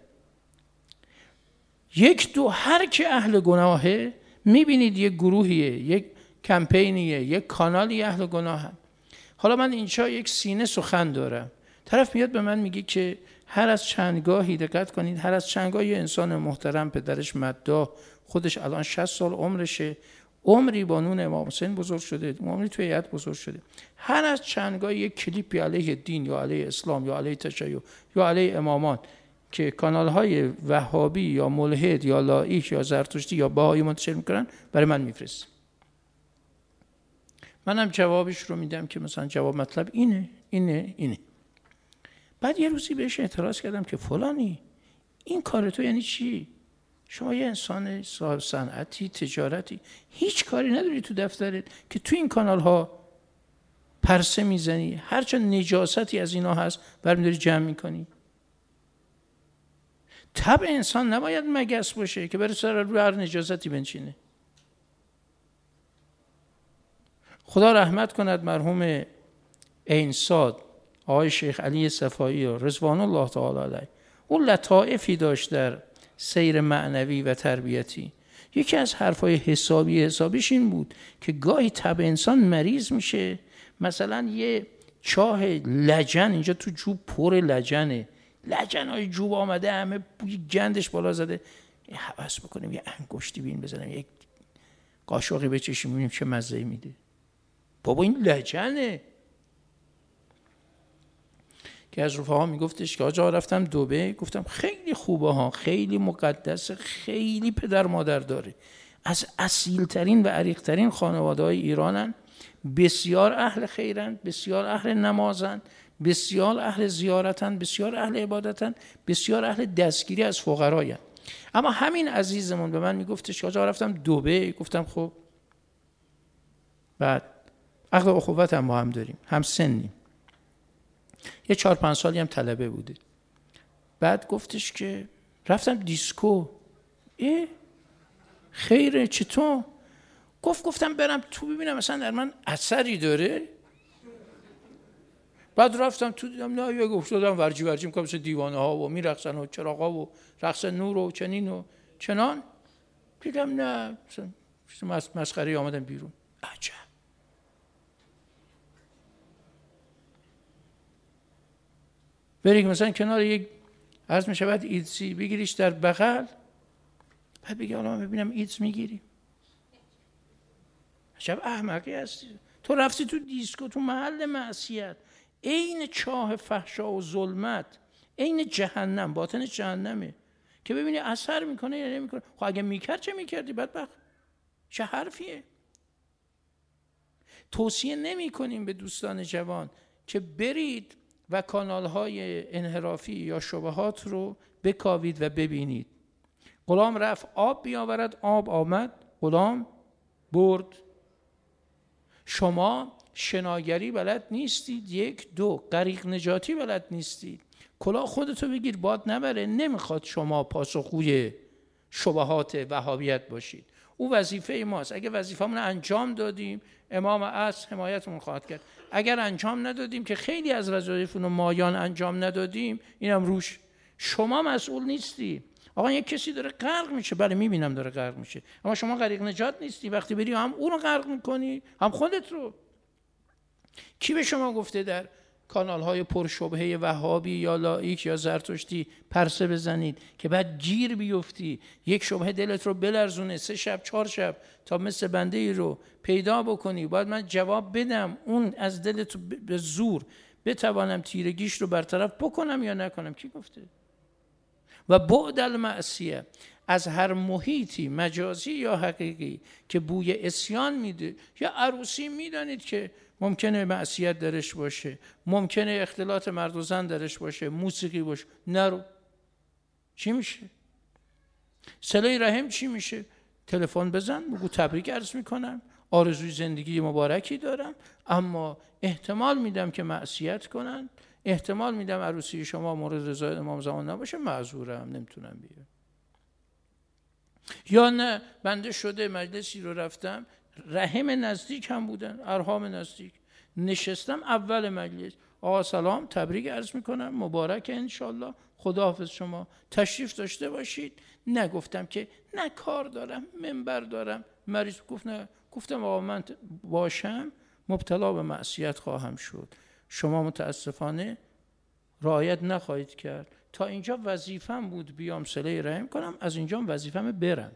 یک دو هر که اهل گناهه، میبینید یک گروهیه، یک کمپینیه، یک کانالی اهل گناهه. حالا من اینجا یک سینه سخن دارم، طرف میاد به من میگه که هر از چندگاهی، دقت کنید، هر از چندگاهی انسان محترم، پدرش مداح، خودش الان شصت سال عمرشه، عمری با نون امام حسین بزرگ شده، عمری توی هیئت بزرگ شده، هر از چندگاهی یک کلیپی علیه دین یا علیه اسلام یا علیه تشیع یا علیه امامان که کانال‌های وهابی یا ملحد یا لایک یا زرتشتی یا بهایی منتشر میکنن برای من میفرست. منم جوابش رو میدم که مثلا جواب مطلب اینه اینه اینه. بعد یه روزی بهش اعتراض کردم که فلانی این کار تو یعنی چی؟ شما یه انسان صاحب صنعتی، تجارتی، هیچ کاری نداری تو دفترت که تو این کانال ها پرسه میزنی، هرچند نجاستی از اینا هست برمیداری جمع میکنی. طبع انسان نباید مگس باشه که بره سر روی هر نجاستی بنشینه. خدا رحمت کند مرحوم عین‌صاد آقای شیخ علی صفایی رضوان الله تعالی علیه، اون لطائفی داشت در سیر معنوی و تربیتی. یکی از حرفای حسابی حسابیش این بود که گاهی طبع انسان مریض میشه، مثلا یه چاه لجن اینجا تو جوب پر لجنه، لجن‌های جوب آمده همه بوی گندش بالا زده، حواس بکنیم یه انگشتی بین بزنیم یک قاشقی بچشیم ببینیم چه مزه‌ای میده. بابا این لجنه. که از رفقا میگفتش که آجا رفتم دبی، گفتم خیلی خوبه ها، خیلی مقدسه، خیلی پدر مادر داره، از اصیل ترین و عریق ترین خانواده های ایرانن، بسیار اهل خیرن، بسیار اهل نمازن، بسیار اهل زیارتن، بسیار اهل عبادتن، بسیار اهل دستگیری از فقراین. اما همین عزیزمون به من میگفتش که آجا رفتم دبی، گفتم خب بعد عقد اخوت هم با هم داریم، هم سنیم، یه چهار پنج سالی هم طلبه بوده. بعد گفتش که رفتم دیسکو. اه خیره چطور؟ گفت گفتم برم تو ببینم مثلا در من اثری داره. بعد رفتم تو دیدم نه، یه افتادم ورجی ورجی میکنم مثل دیوانه ها و میرقصن و چراغا و رقص نور و چنین و چنان. دیدم نه مسخره آمدم بیرون. عجب. بری که مثلا کنار یک عرض می شود ایدزی بگیریش در بغل، بعد بگی حالا من ببینم ایدز میگیری. عجب احمقی هستی تو، رفتی تو دیسکو، تو محل معصیت، عین چاه فحشا و ظلمت، عین جهنم، باطن جهنمه، که ببینی اثر میکنه یا نمیکنه. خب اگه میکرد چه میکردی بدبخت؟ چه حرفیه؟ توصیه نمی کنیم به دوستان جوان که برید و کانال‌های انحرافی یا شبهات رو بکاوید و ببینید. غلام رفت آب بیاورد، آب آمد، غلام برد. شما شناگری بلد نیستید، یک دو غریق نجاتی بلد نیستید، کلاه خودتو بگیر باد نبره. نمیخواد شما پاسخگوی شبهات وهابیت باشید، او وظیفه ماست. اگه وظیفه‌مون انجام دادیم امام عصر حمایتمون خواهد کرد، اگر انجام ندادیم که خیلی از وظایفمون رو مایان انجام ندادیم اینم روش شما مسئول نیستی. آقا یک کسی داره غرق میشه، بله میبینم داره غرق میشه، اما شما غریق نجات نیستی. وقتی بری هم اون رو غرق میکنی هم خودت رو. کی به شما گفته در کانال های پرشبهه وهابی یا لایک یا زرتشتی پرسه بزنید که بعد گیر بیفتی، یک شبهه دلت رو بلرزونه، سه شب چهار شب تا مثل بنده ای رو پیدا بکنی، باید من جواب بدم اون از دلت به زور بتوانم تیرگیش رو برطرف بکنم یا نکنم؟ کی گفته؟ و بعد المعصیه، از هر محیطی مجازی یا حقیقی که بوی عصیان میده، یا عروسی میدانید که ممکنه معصیت درش باشه، ممکنه اختلاط مرد و زن درش باشه، موسیقی باشه، نرو. چی میشه؟ صله رحم چی میشه؟ تلفن بزن بگو تبریک عرض میکنم، آرزوی زندگی مبارکی دارم، اما احتمال میدم که معصیت کنن، احتمال میدم عروسی شما مورد رضای امام زمان نباشه، معذورم نمیتونم بیام. یا نه بنده شده مجلسی رو رفتم، رحم نزدیک هم بودن، ارحام نزدیک، نشستم اول مجلس، آقا سلام تبریک عرض میکنم، مبارک انشالله، خداحافظ شما تشریف داشته باشید. نگفتم که نه کار دارم منبر دارم مریض، گفت نه، گفتم آقا من باشم مبتلا به معصیت خواهم شد. شما متاسفانه رعایت نخواهید کرد. تا اینجا وظیفم بود بیام صله رحم کنم، از اینجا وظیفم برم،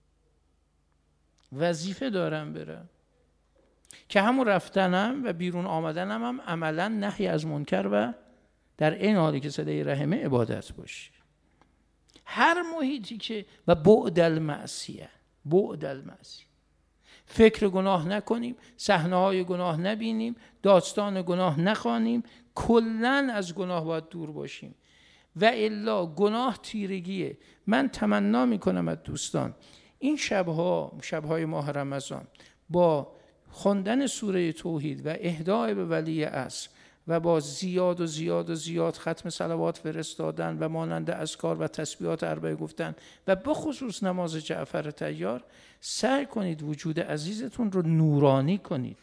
وظیفه دارم برم، که همون رفتنم و بیرون آمدنم هم عملا نهی از منکر و در این حالی که صله رحمه عبادت باشه. هر محیطی که و بعد المعصیه، بعد المعصیه، فکر گناه نکنیم، صحنه‌های گناه نبینیم، داستان گناه نخوانیم، کلاً از گناه باید دور باشیم و الا گناه تیرگیه. من تمنا میکنم از دوستان این شبها، شبهای ماه رمضان، با خواندن سوره توحید و اهدای به ولی عصر و با زیاد و زیاد و زیاد ختم صلوات فرستادن و مانند اذکار و تسبیحات اربعه گفتن و به خصوص نماز جعفر طیار، سعی کنید وجود عزیزتون رو نورانی کنید.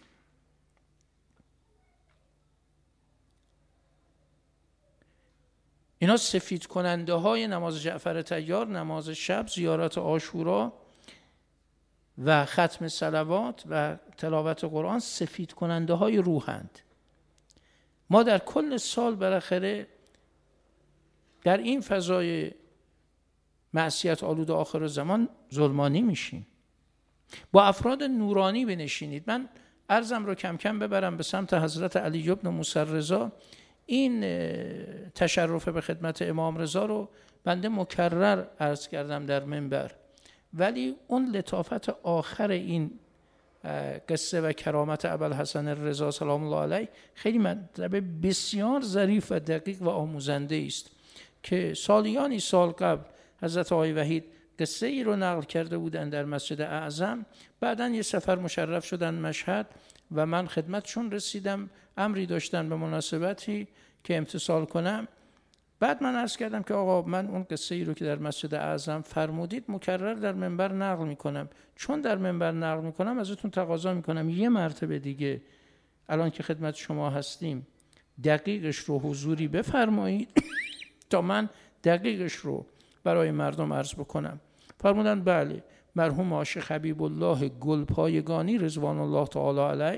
اینا سفید کننده های نماز جعفر طیار، نماز شب، زیارت عاشورا و ختم صلوات و تلاوت قرآن سفید کننده های روحند. ما در کل سال بالاخره در این فضای معصیت آلود آخر زمان ظلمانی میشیم. با افراد نورانی بنشینید. من عرضم رو کم کم ببرم به سمت حضرت علی بن موسی رضا. این تشرف به خدمت امام رضا رو بنده مکرر عرض کردم در منبر، ولی اون لطافت آخر این قصه و کرامت ابوالحسن رضا سلام الله علیه خیلی مطلب بسیار ظریف و دقیق و آموزنده است که سالیانی سال قبل حضرت آقای وحید قصه ای رو نقل کرده بودن در مسجد اعظم. بعدن یه سفر مشرف شدن مشهد و من خدمتشون رسیدم، امری داشتن به مناسبتی که امتثال کنم. بعد من عرض کردم که آقا من اون قصه ای رو که در مسجد اعظم فرمودید مکرر در منبر نقل میکنم، چون در منبر نقل میکنم ازتون تقاضا میکنم یه مرتبه دیگه الان که خدمت شما هستیم دقیقش رو حضوری بفرمایید تا من دقیقش رو برای مردم عرض بکنم. فرمودن بله. مرحوم عاشق حبیب الله گلپایگانی رضوان الله تعالی علیه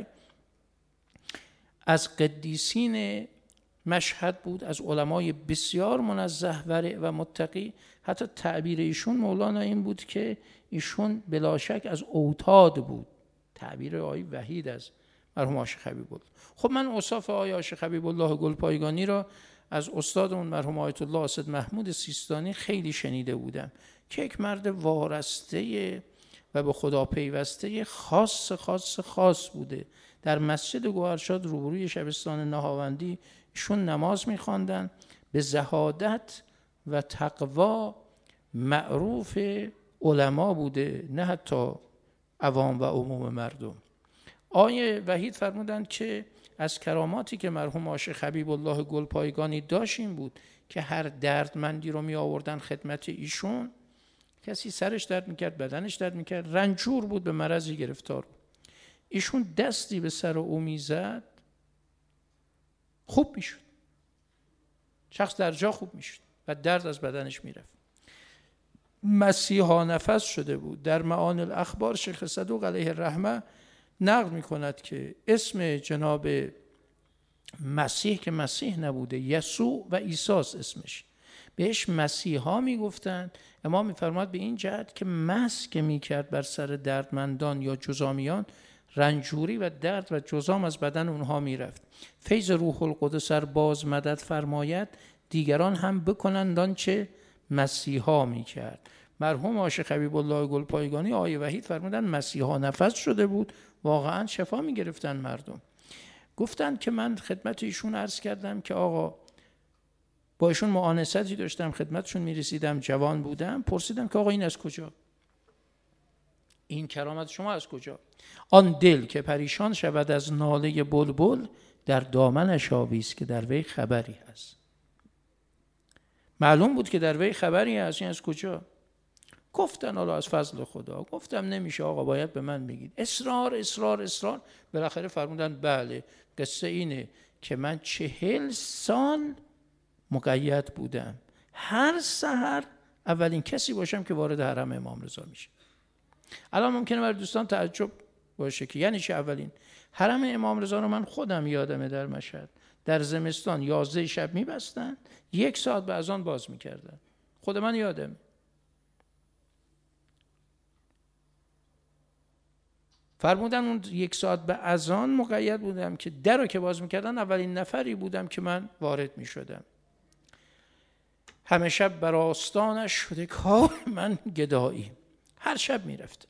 از قدیسین مشهد بود، از علمای بسیار منزه ورع و متقی. حتی تعبیر ایشون مولانا این بود که ایشون بلا شک از اوتاد بود، تعبیر آقای وحید از مرحوم عاشق حبیب الله. خب من اوصاف آقای عاشق حبیب الله گلپایگانی را از استادمون مرحوم آیت الله اسد محمود سیستانی خیلی شنیده بودم که یک مرد وارسته و به خدا پیوسته خاص خاص خاص بوده. در مسجد گوهرشاد روبروی شبستان نهاوندی ایشون نماز می‌خواندن، به زهادت و تقوا معروف علما بوده، نه حتی عوام و عموم مردم. آیه وحید فرمودن که از کراماتی که مرحوم عاشق حبیب الله گلپایگانی داشت این بود که هر دردمندی رو می آوردن خدمت ایشون، کسی سرش درد میکرد، بدنش درد میکرد، رنجور بود، به مرضی گرفتار بود، ایشون دستی به سر او میزد خوب میشد، شخص در جا خوب میشد و درد از بدنش میرفت. مسیحا نفس شده بود. در معانی الاخبار شیخ صدوق علیه الرحمه نقل میکند که اسم جناب مسیح که مسیح نبوده، یسوع و عیساس اسمش، بهش مسیحا میگفتن. امام میفرماد به این جهت که مس که میکرد بر سر دردمندان یا جزامیان، رنجوری و درد و جزام از بدن اونها میرفت. فیض روح القدس ار باز مدد فرماید، دیگران هم بکنند آنچه مسیحا میکرد. مرحوم عاشق حبیب الله گلپایگانی آیه وحید فرمودن مسیحا نفس شده بود، واقعا شفا میگرفتن مردم. گفتن که من خدمت ایشون عرض کردم که آقا با ایشون معانستی داشتم، خدمتشون میرسیدم، جوان بودم، پرسیدم که آقا این از کجا؟ این کرامت شما از کجا؟ آن دل که پریشان شود از ناله بلبل، در دامنش آویز که در وی خبری هست. معلوم بود که در وی خبری هست. این از کجا؟ گفتن حالا از فضل خدا. گفتم نمیشه آقا، باید به من بگید. اصرار اصرار اصرار. بالاخره فرمودن بله، قصه اینه که من چهل سال مقید بودم هر سحر اولین کسی باشم که وارد حرم امام رضا میشه. الان ممکنه برای دوستان تعجب باشه که یعنی چه؟ اولین حرم امام رضا رو من خودم یادمه در مشهد در زمستان یازده شب میبستن، یک ساعت به اذان باز میکردن. خود من یادم. فرمودن اون یک ساعت به اذان مقید بودم که در رو که باز میکردن اولین نفری بودم که من وارد میشدم. همه شب بر آستانش شده کار من گدایی، هر شب میرفت.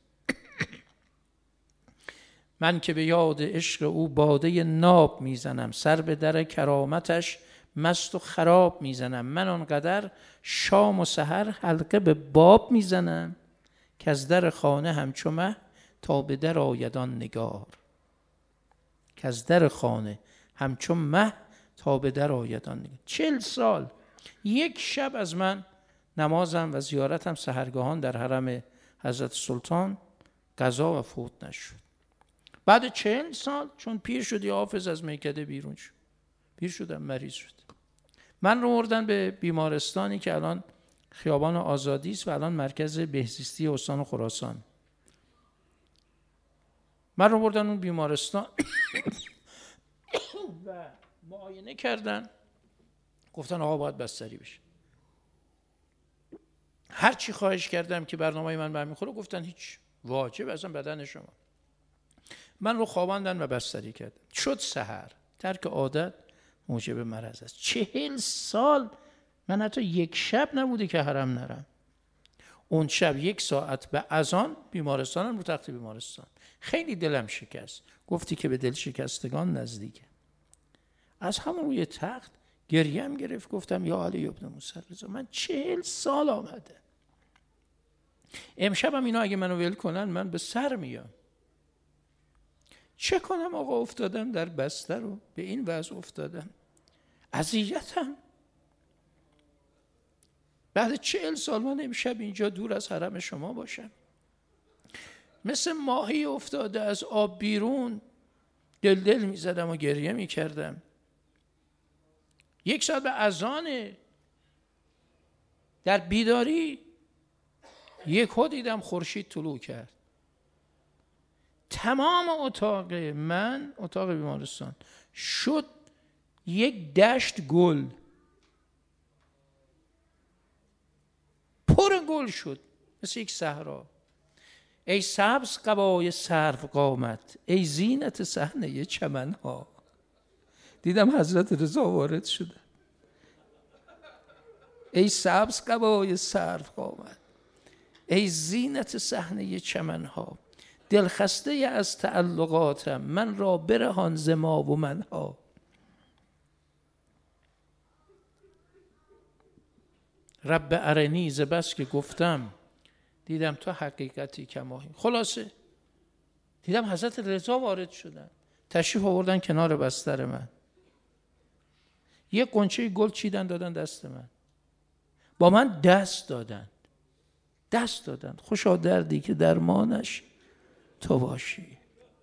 من که به یاد عشق او باده ناب میزنم، سر به در کرامتش مست و خراب میزنم. من آنقدر شام و سحر حلقه به باب میزنم، که از در خانه همچو مه تا به در آیدان نگار. که از در خانه همچو مه تا به در آیدان نگار. چل سال یک شب از من نمازم و زیارتم سحرگاهان در حرم حضرت سلطان قضا و فوت نشد. بعد چهل سال چون پیر شدی حافظ از میکده بیرون شد، پیر شدم، مریض شد. من رو بردن به بیمارستانی که الان خیابان آزادی است و الان مرکز بهزیستی استان خراسان. من رو بردن اون بیمارستان و معاینه کردن، گفتن آقا باید بستری بشه. هر چی خواهش کردم که برنامه من برمیخوره گفتن هیچ، واجب اصلا بدن شما. من رو خواباندن و بستری کردن. شد سحر. ترک عادت موجب مرض است. چهل سال من حتی یک شب نبوده که حرم نرم. اون شب یک ساعت به اذان بیمارستانم، رو تخت بیمارستان. خیلی دلم شکست. گفتی که به دل شکستگان نزدیکه. از همون روی تخت گریم گرفت، گفتم یا علی ابن موسی رضا، من چهل سال آمده. امشبم اینا اگه منو ول کنن من به سر میام. چه کنم آقا؟ افتادم در بستر و به این وضع افتادم. اذیتم. بعد چهل سال من امشب اینجا دور از حرم شما باشم. مثل ماهی افتاده از آب بیرون دل دل می زدم و گریه می کردم. یک ساعت به اذان در بیداری یک ها دیدم خورشید طلوع کرد. تمام اتاق من، اتاق بیمارستان، شد یک دشت گل، پر گل شد مثل یک صحرا. ای سبز قبای سرو قامت، ای زینت صحنه چمنها. دیدم حضرت رضا وارد شده. ای سبز قبای سرو قامت، ای زینت صحنه چمنها. دلخسته از تعلقاتم، من را برهان ز ما و منها. رب ارنی، ز بس که گفتم دیدم تو حقیقتی کماهی. خلاصه دیدم حضرت رضا وارد شدن، تشریف آوردن کنار بستر من، یه قنچه گل چیدن دادن دست من، با من دست دادن دست دادن خوشا دردی که درمانش تو باشی.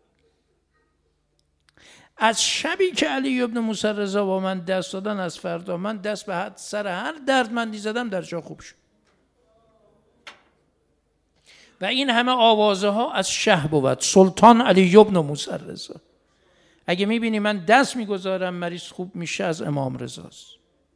از شبی که علی ابن موسی رضا با من دست دادن، از فردا من دست به سر هر دردمندی زدم در جا خوب شد. و این همه آوازه ها از شه بود، سلطان علی ابن موسی رضا. اگه میبینی من دست میگذارم مریض خوب میشه، از امام رضاست.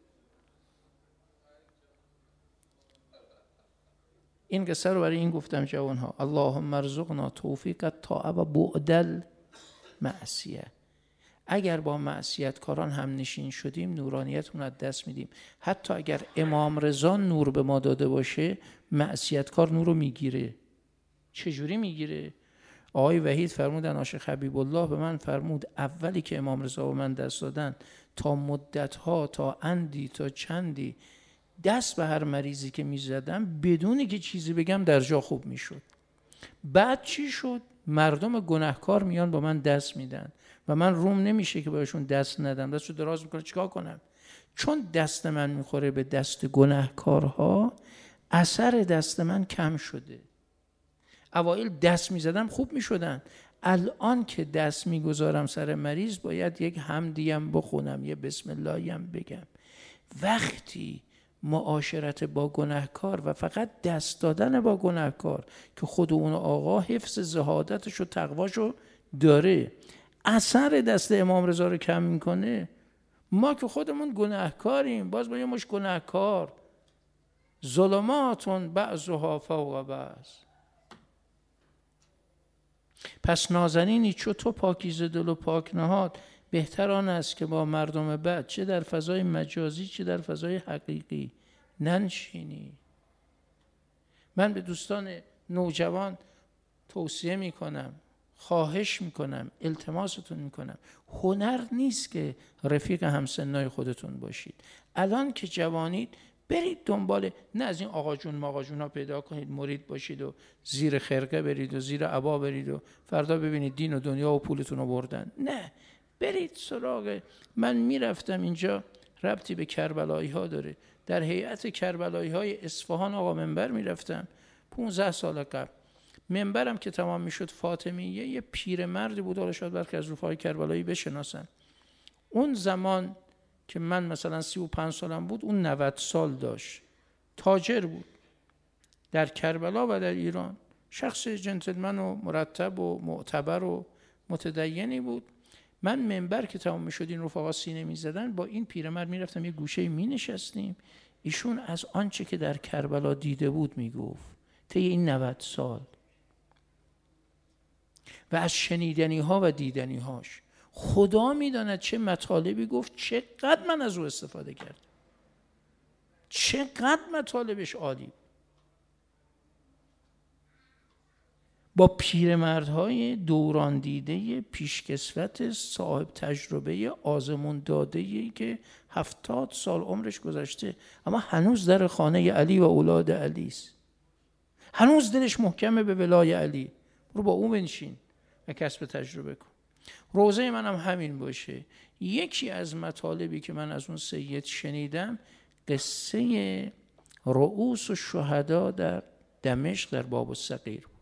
این قصه رو برای این گفتم جوانها، اللهم ارزقنا توفیق الطاعه و بعد المعصیه. اگر با معصیت کاران هم نشین شدیم نورانیتمون از دست میدیم. حتی اگر امام رضا نور به ما داده باشه، معصیت کار نور رو میگیره. چجوری میگیره؟ آقای وحید فرمودن، عاشق حبیب الله به من فرمود اولی که امام رضا به من دست دادن تا مدتها، تا اندی تا چندی دست به هر مریضی که میزدم بدونی که چیزی بگم در جا خوب میشد. بعد چی شد؟ مردم گناهکار میان با من دست میدن و من روم نمیشه که بهشون دست ندم. دستو دراز میکنه، چیکار کنم؟ چون دست من میخوره به دست گناهکارها، اثر دست من کم شده. اوایل دست میزدم خوب میشدن، الان که دست میگذارم سر مریض باید یک حمدیم بخونم، یه بسم اللهیم بگم. وقتی معاشرت با گناهکار و فقط دست دادن با گناهکار که خود اون آقا حفظ زهادتش و تقواشو داره اثر دست امام رضا رو کم میکنه. ما که خودمون گناهکاریم، باز با یه مش گناهکار، ظلماتون بعضها فوق بعض. پس نازنینی چو تو پاکیزه دل و پاک نهاد، بهتر آن است که با مردم بد چه در فضای مجازی چه در فضای حقیقی ننشینی. من به دوستان نوجوان توصیه میکنم، خواهش میکنم، التماستون میکنم، هنر نیست که رفیق همسنای خودتون باشید. الان که جوانید برید دنبال، نه از این آقا جون ماقا جون ها پیدا کنید مرید باشید و زیر خرقه برید و زیر عبا برید و فردا ببینید دین و دنیا و پولتون رو بردن. نه، برید سراغ. من میرفتم اینجا، ربطی به کربلایی ها داره، در هیئت کربلایی های اصفهان آقا منبر میرفتم پونزده سال قبل. منبرم که تمام میشد فاطمیه، یه پیرمردی بود، حالا شاید برخی از رفقای کربلایی بشناسن. اون زمان که من مثلا سی و پنج سالم بود اون نود سال داشت، تاجر بود در کربلا و در ایران، شخص جنتلمن و مرتب و معتبر و متدینی بود. من منبر که تمام میشد این رفقا سینه میزدن، با این پیرمرد میرفتم یه گوشه می نشستیم، ایشون از آنچه که در کربلا دیده بود میگفت طی این نود سال و از شنیدنی ها و دیدنی هاش. خدا میداند چه مطالبی گفت، چقدر من از او استفاده کردم، چقدر مطالبش عالی. با پیرمردهای دوران دیده پیشکسوت صاحب تجربه آزمون داده‌ای که هفتاد سال عمرش گذشته اما هنوز در خانه علی و اولاد علی است، هنوز دلش محکمه به ولای علی. برو با اون بنشین و کسب تجربه کن. روزه منم همین باشه. یکی از مطالبی که من از اون سید شنیدم قصه رؤوس و شهدا در دمشق در باب الصغیر بود.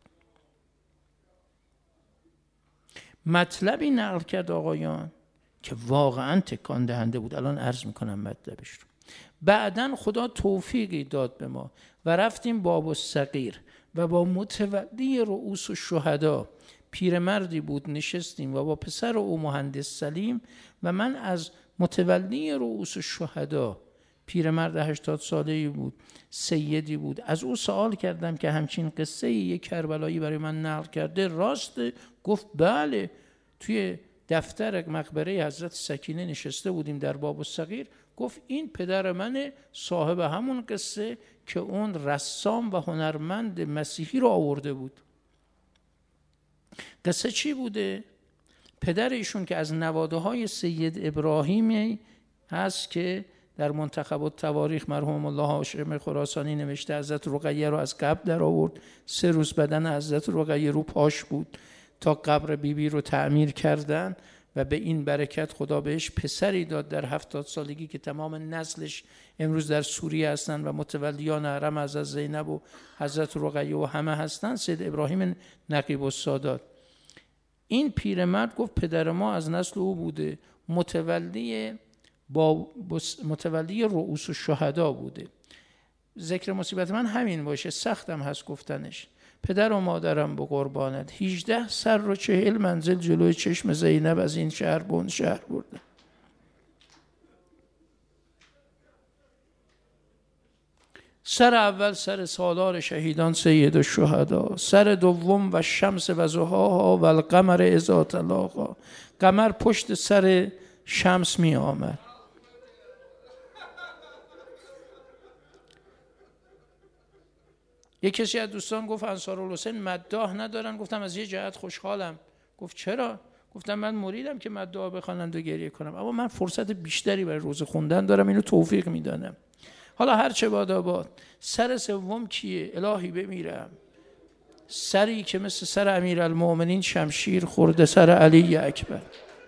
مطلبی نقل کرد آقایان که واقعا تکان دهنده بود. الان عرض میکنم مطلبش رو. بعدن خدا توفیقی داد به ما و رفتیم باب الصغیر و با متولی رؤوس و شهدا، پیرمردی بود، نشستیم و با پسر او مهندس سلیم و من از متولی رؤوس الشهدا، پیرمرد هشتاد ساله‌ای بود، سیدی بود، از او سوال کردم که همچین قصه یک کربلایی برای من نقل کرده راسته؟ گفت بله، توی دفتر مقبره حضرت سکینه نشسته بودیم در باب الصغیر. گفت این پدر منه، صاحب همون قصه که اون رسام و هنرمند مسیحی رو آورده بود. قصه چی بوده؟ پدر ایشون که از نواده های سید ابراهیمی هست که در منتخب التواریخ مرحوم الله هاشم خراسانی نوشته حضرت رقیه رو از قبر در آورد، سه روز بدن حضرت رقیه رو پاش بود تا قبر بیبی بی رو تعمیر کردن و به این برکت خدا بهش پسری داد در هفتاد سالگی که تمام نسلش امروز در سوریه هستن و متولیان حرم حضرت زینب و حضرت رقیه و همه هستن، سید ابراهیم نقیب السادات. این پیرمرد گفت پدر ما از نسل او بوده، متولی با متولی رؤوس الشهدا بوده. ذکر مصیبت من همین باشه، سختم هست گفتنش. پدر و مادرم به قربانت، هجده سر و چهل منزل جلوی چشم زینب از این شهر به اون شهر بردن. سر اول سر سالار شهیدان سید الشهدا، سر دوم و شمس و ضحاها و القمر اذا تلاها، قمر پشت سر شمس می آمد. یک کسی از دوستان گفت انصارالحسین مداح ندارن. گفتم از یه جهت خوشحالم. گفت چرا؟ گفتم من مریدم که مداح بخوانند و گریه کنم، اما من فرصت بیشتری برای روزه خوندن دارم، اینو توفیق میدانم. حالا هر چه باد آباد. سر سوم کیه؟ الهی بمیرم، سری که مثل سر امیرالمؤمنین شمشیر خورده، سر علی اکبر.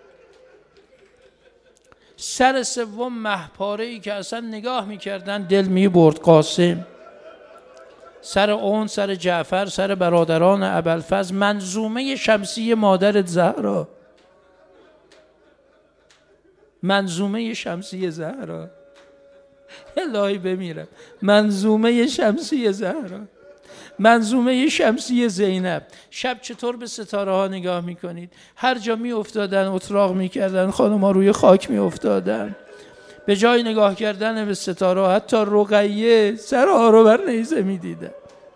سر سوم مهپاره‌ای که اصلا نگاه میکردن دل میبرد، قاسم. سر اون سر جعفر، سر برادران ابوالفضل، منظومه شمسی مادر زهرا، منظومه شمسی زهرا. الهی بمیرم. منظومه شمسی زهرا، منظومه شمسی زینب. شب چطور به ستاره ها نگاه میکنید؟ هر جا می افتادن اتراق میکردن، خانم ها روی خاک می افتادن. به جای نگاه کردن به ستاره ها حتی رقیه سرها رو بر نیزه میدیدن.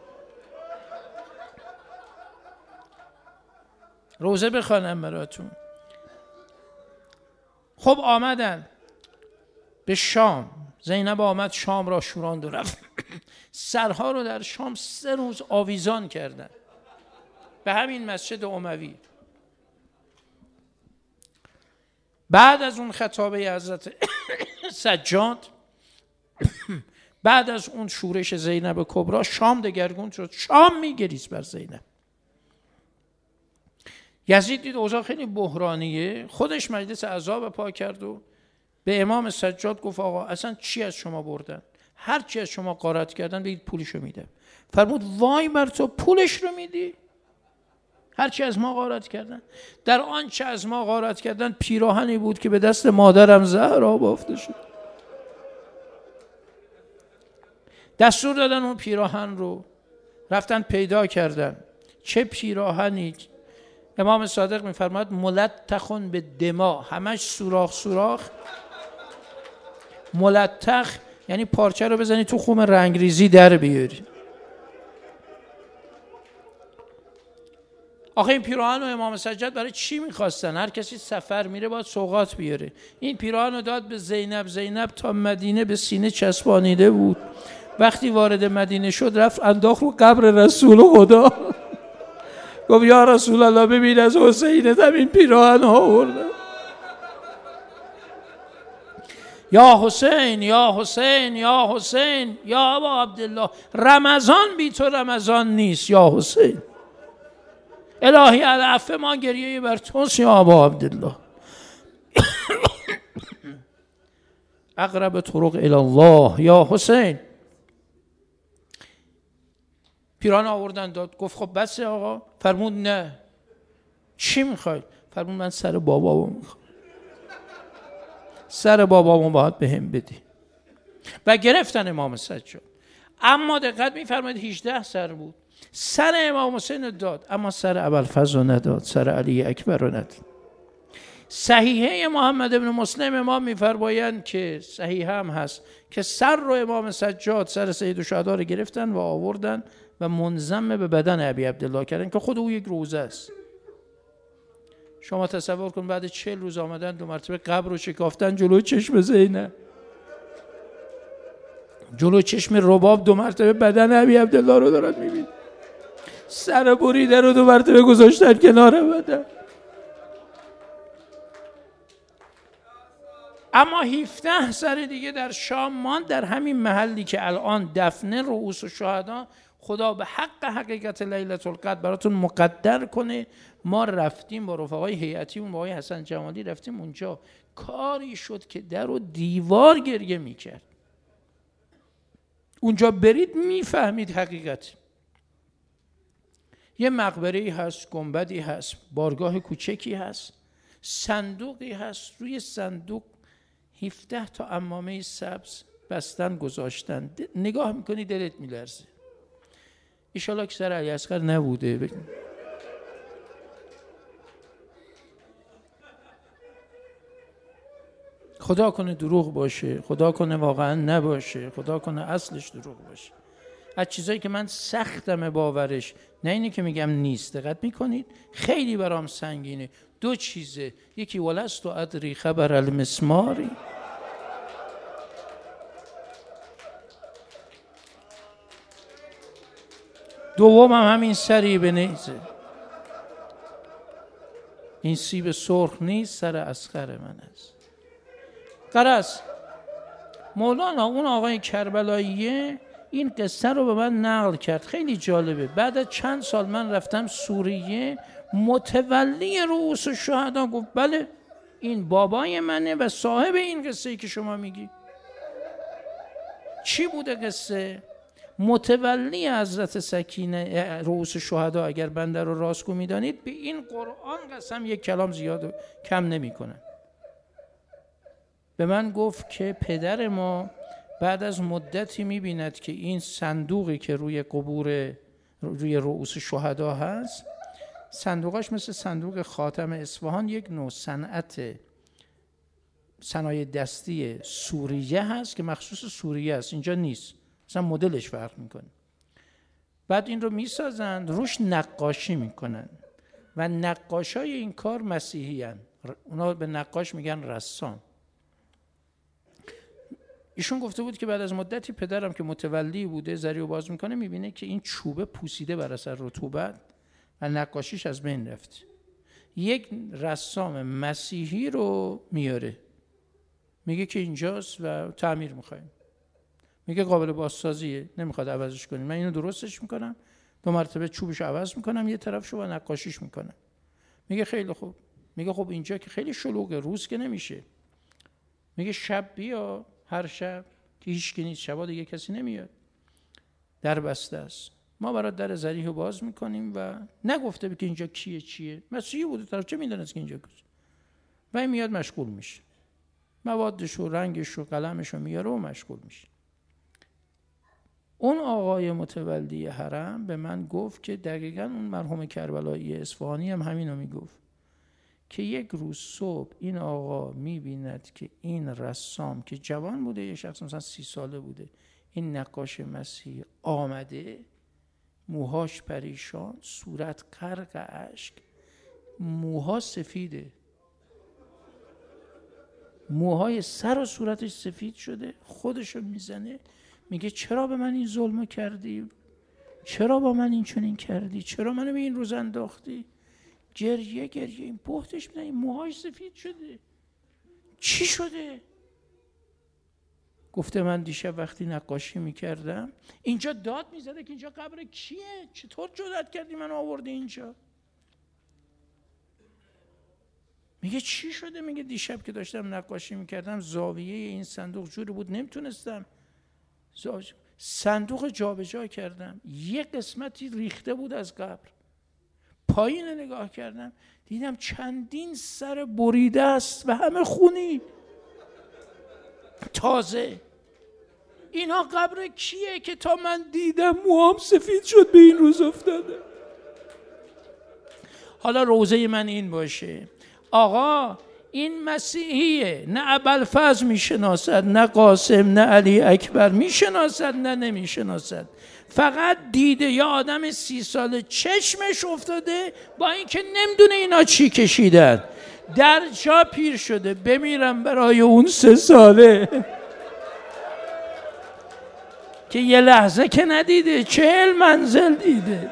روزه بخوانم براتون. خب آمدن به شام، زینب آمد شام را شوراند و رفت. سرها رو در شام سه روز آویزان کردن به همین مسجد اموی. بعد از اون خطابه حضرت سجاد، بعد از اون شورش زینب کبرا، شام دگرگون شد. شام میگریست بر زینب. یزید دید اوضاع خیلی بحرانیه، خودش مجلس اعضا برپا کرد و به امام سجاد گفت آقا اصلا چی از شما بردن؟ هر چی از شما غارت کردن بگید پولشو میدم. فرمود وای بر تو، پولش رو میدی؟ هر چی از ما غارت کردن؟ در آن چه از ما غارت کردن پیراهنی بود که به دست مادرم زهرا بافته شد. دستور دادن اون پیراهن رو، رفتن پیدا کردن. چه پیراهنی؟ امام صادق میفرماد ملتخون به دما، همش سوراخ سوراخ. ملتخ یعنی پارچه رو بزنی تو خم رنگریزی در بیاری. آخه این پیراهن رو امام سجاد برای چی میخواستن؟ هر کسی سفر میره باید سوغات بیاره. این پیراهن رو داد به زینب. زینب تا مدینه به سینه چسبانیده بود. وقتی وارد مدینه شد رفت انداخت رو قبر رسول خدا. گفت یا رسول الله ببین از حسینت همین پیراهن ها آوردن. یا حسین یا حسین یا حسین یا ابا عبدالله، رمضان بی تو رمضان نیست یا حسین. الهی العفو ما گریه بر توست یا ابا عبدالله. اقرب طرق الی الله یا حسین. پیراهن آوردن داد. گفت خب بس آقا. فرمود نه. چی میخوای؟ فرمود من سر بابامو میخوام. سر بابامو باید به هم بدی. و گرفتن امام سجاد. اما دقت میفرمایید هجده سر بود. سر امام حسین داد اما سر ابوالفضل نداد، سر علی اکبر رو نداد. صحیحه محمد ابن مسلم امام میفرمایند که صحیح هم هست که سر رو امام سجاد، سر سید الشهدا رو گرفتن و آوردن و منضم به بدن ابی عبدالله کردن که خود او یک روزه است. شما تصور کن بعد چهل روز آمدن دو مرتبه قبر رو شکافتن جلو چشم زینب، جلو چشم رباب دو مرتبه بدن ابی عبدالله رو دارن میبین. سر بریده رو دو مرتبه گذاشتن کنار بدن. اما هفده سر دیگه در شام ماند، در همین محلی که الان دفن رؤوس الشهدا. خدا به حق حقیقت لیلة القدر براتون مقدر کنه. ما رفتیم با رفقای هیئتیمون، با آقای حسن جمالی رفتیم اونجا. کاری شد که در و دیوار گریه میکرد. اونجا برید میفهمید حقیقت. یه مقبره‌ای هست، گنبدی هست، بارگاه کوچکی هست، صندوقی هست. روی صندوق هفده تا عمامه سبز بستن گذاشتن. نگاه میکنی دلت میلرزه. ایشالا که سر علی اصغر نبوده. خدا کنه دروغ باشه، خدا کنه واقعا نباشه، خدا کنه اصلش دروغ باشه. از چیزایی که من سختم باورش، نه اینی که میگم نیست. دقت میکنید خیلی برام سنگینه. دو چیزه، یکی ولست و ادری خبر المسماری، دوم هم همین سری به نیزه. این سیب سرخ نیست، سر اصغر من است. غرض مولانا اون آقای کربلاییه این قصه رو به من نقل کرد. خیلی جالبه. بعد از چند سال من رفتم سوریه، متولی رؤوس الشهدا گفت بله این بابای منه و صاحب این قصه‌ای که شما میگی. چی بوده قصه؟ متولی حضرت سکینه رؤوس الشهدا، اگر بنده رو راستگو میدانید، به این قرآن قسم یک کلام زیاد و کم نمی کنن. به من گفت که پدر ما بعد از مدتی میبیند که این صندوقی که روی قبور روی رؤوس شهدا هست، صندوقاش مثل صندوق خاتم اصفهان یک نوع صنعت صنایع دستی سوریه هست که مخصوص سوریه است، اینجا نیست، مثلا مدلش فرق میکنه. بعد این رو میسازند، روش نقاشی میکنن و نقاشای این کار مسیحی هن. اونا به نقاش میگن رسام. ایشون گفته بود که بعد از مدتی پدرم که متولی بوده ذریعو باز میکنه، میبینه که این چوبه پوسیده بر اثر رطوبت و نقاشیش از بین رفته. یک رسام مسیحی رو میاره، میگه که اینجاست و تعمیر میخوایم. میگه قابل بازسازیه، نمیخواد عوضش کنیم، من اینو درستش میکنم، دو مرتبه چوبش عوض میکنم، یه طرفشو با نقاشیش میکنم. میگه خیلی خوب. میگه خب اینجا که خیلی شلوغه، روز که نمیشه. میگه شب بیا، هر شب که هیچ کی نیست، شبا دیگه کسی نمیاد، در بسته است، ما برات در ذریحو باز میکنیم و نگفته که اینجا کیه چیه، مسیحی بوده، طرف چه میدونست که اینجا کجاست. و این میاد مشغول میشه، موادش و رنگش و قلمش رو میاره و مشغول میشه. اون آقای متولی حرم به من گفت که دقیقاً اون مرحوم کربلایی اصفهانی هم همینو میگفت که یک روز صبح این آقا میبیند که این رسام که جوان بوده، یه شخص مثلا سی ساله بوده، این نقاش مسیحی آمده، موهاش پریشان، صورت غرق اشک، موها سفیده، موهای سر و صورتش سفید شده، خودشو میزنه، میگه چرا به من این ظلمو کردی؟ چرا با من این چنین کردی؟ چرا منو به این روز انداختی؟ گریه گریه این بهتش میدن، این موهاش سفید شده، چی شده؟ گفته من دیشب وقتی نقاشی میکردم اینجا داد میزده که اینجا قبر کیه؟ چطور جرأت کردی منو آوردی اینجا؟ میگه چی شده؟ میگه دیشب که داشتم نقاشی میکردم زاویه این صندوق جوری بود نمیتونستم صندوق جابجا کردم، یه قسمتی ریخته بود از قبر، پایین نگاه کردم دیدم چندین سر بریده است و همه خونی تازه. اینا قبر کیه که تا من دیدم موهام سفید شد به این روز افتاده؟ حالا روزه من این باشه آقا این مسیحیه، نه ابوالفضل میشناسد، نه قاسم، نه علی اکبر میشناسد، نه نمیشناسد، فقط دیده یا آدم سی ساله چشمش افتاده با اینکه نمیدونه اینا چی کشیدن، در جا پیر شده. بمیرم برای اون سه ساله که یه لحظه که ندیده، چهل منزل دیده،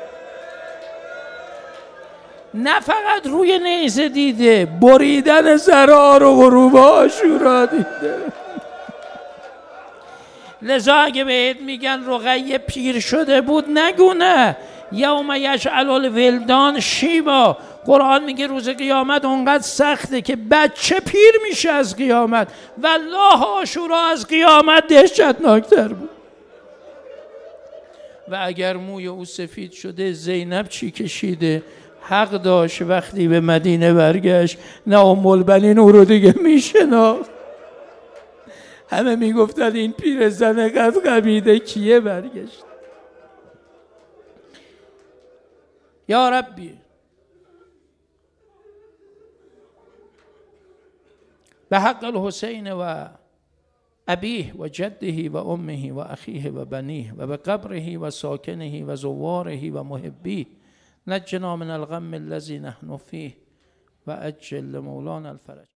نه فقط روی نیزه دیده، بریدن زرار و غروب عاشورا دیده. لذا اگه بهت میگن رقیه پیر شده بود نگو نه. یوم یجعل الولدان شیبا، قرآن میگه روز قیامت اونقدر سخته که بچه پیر میشه از قیامت. والله عاشورا از قیامت دهشتناکتر بود. و اگر موی او سفید شده زینب چی کشیده؟ حق داشت وقتی به مدینه برگشت نه ام البنین او رو دیگه میشناخت. همه میگفتن این پیرزن قد قمیده کیه؟ برگشت. یا ربی به حق الحسین و ابیه و جده و امه و اخیه و بنیه و به قبره و ساکنه و زواره و محبیه نجنا من الغم الذي نحن فيه و اجل مولانا الفرج.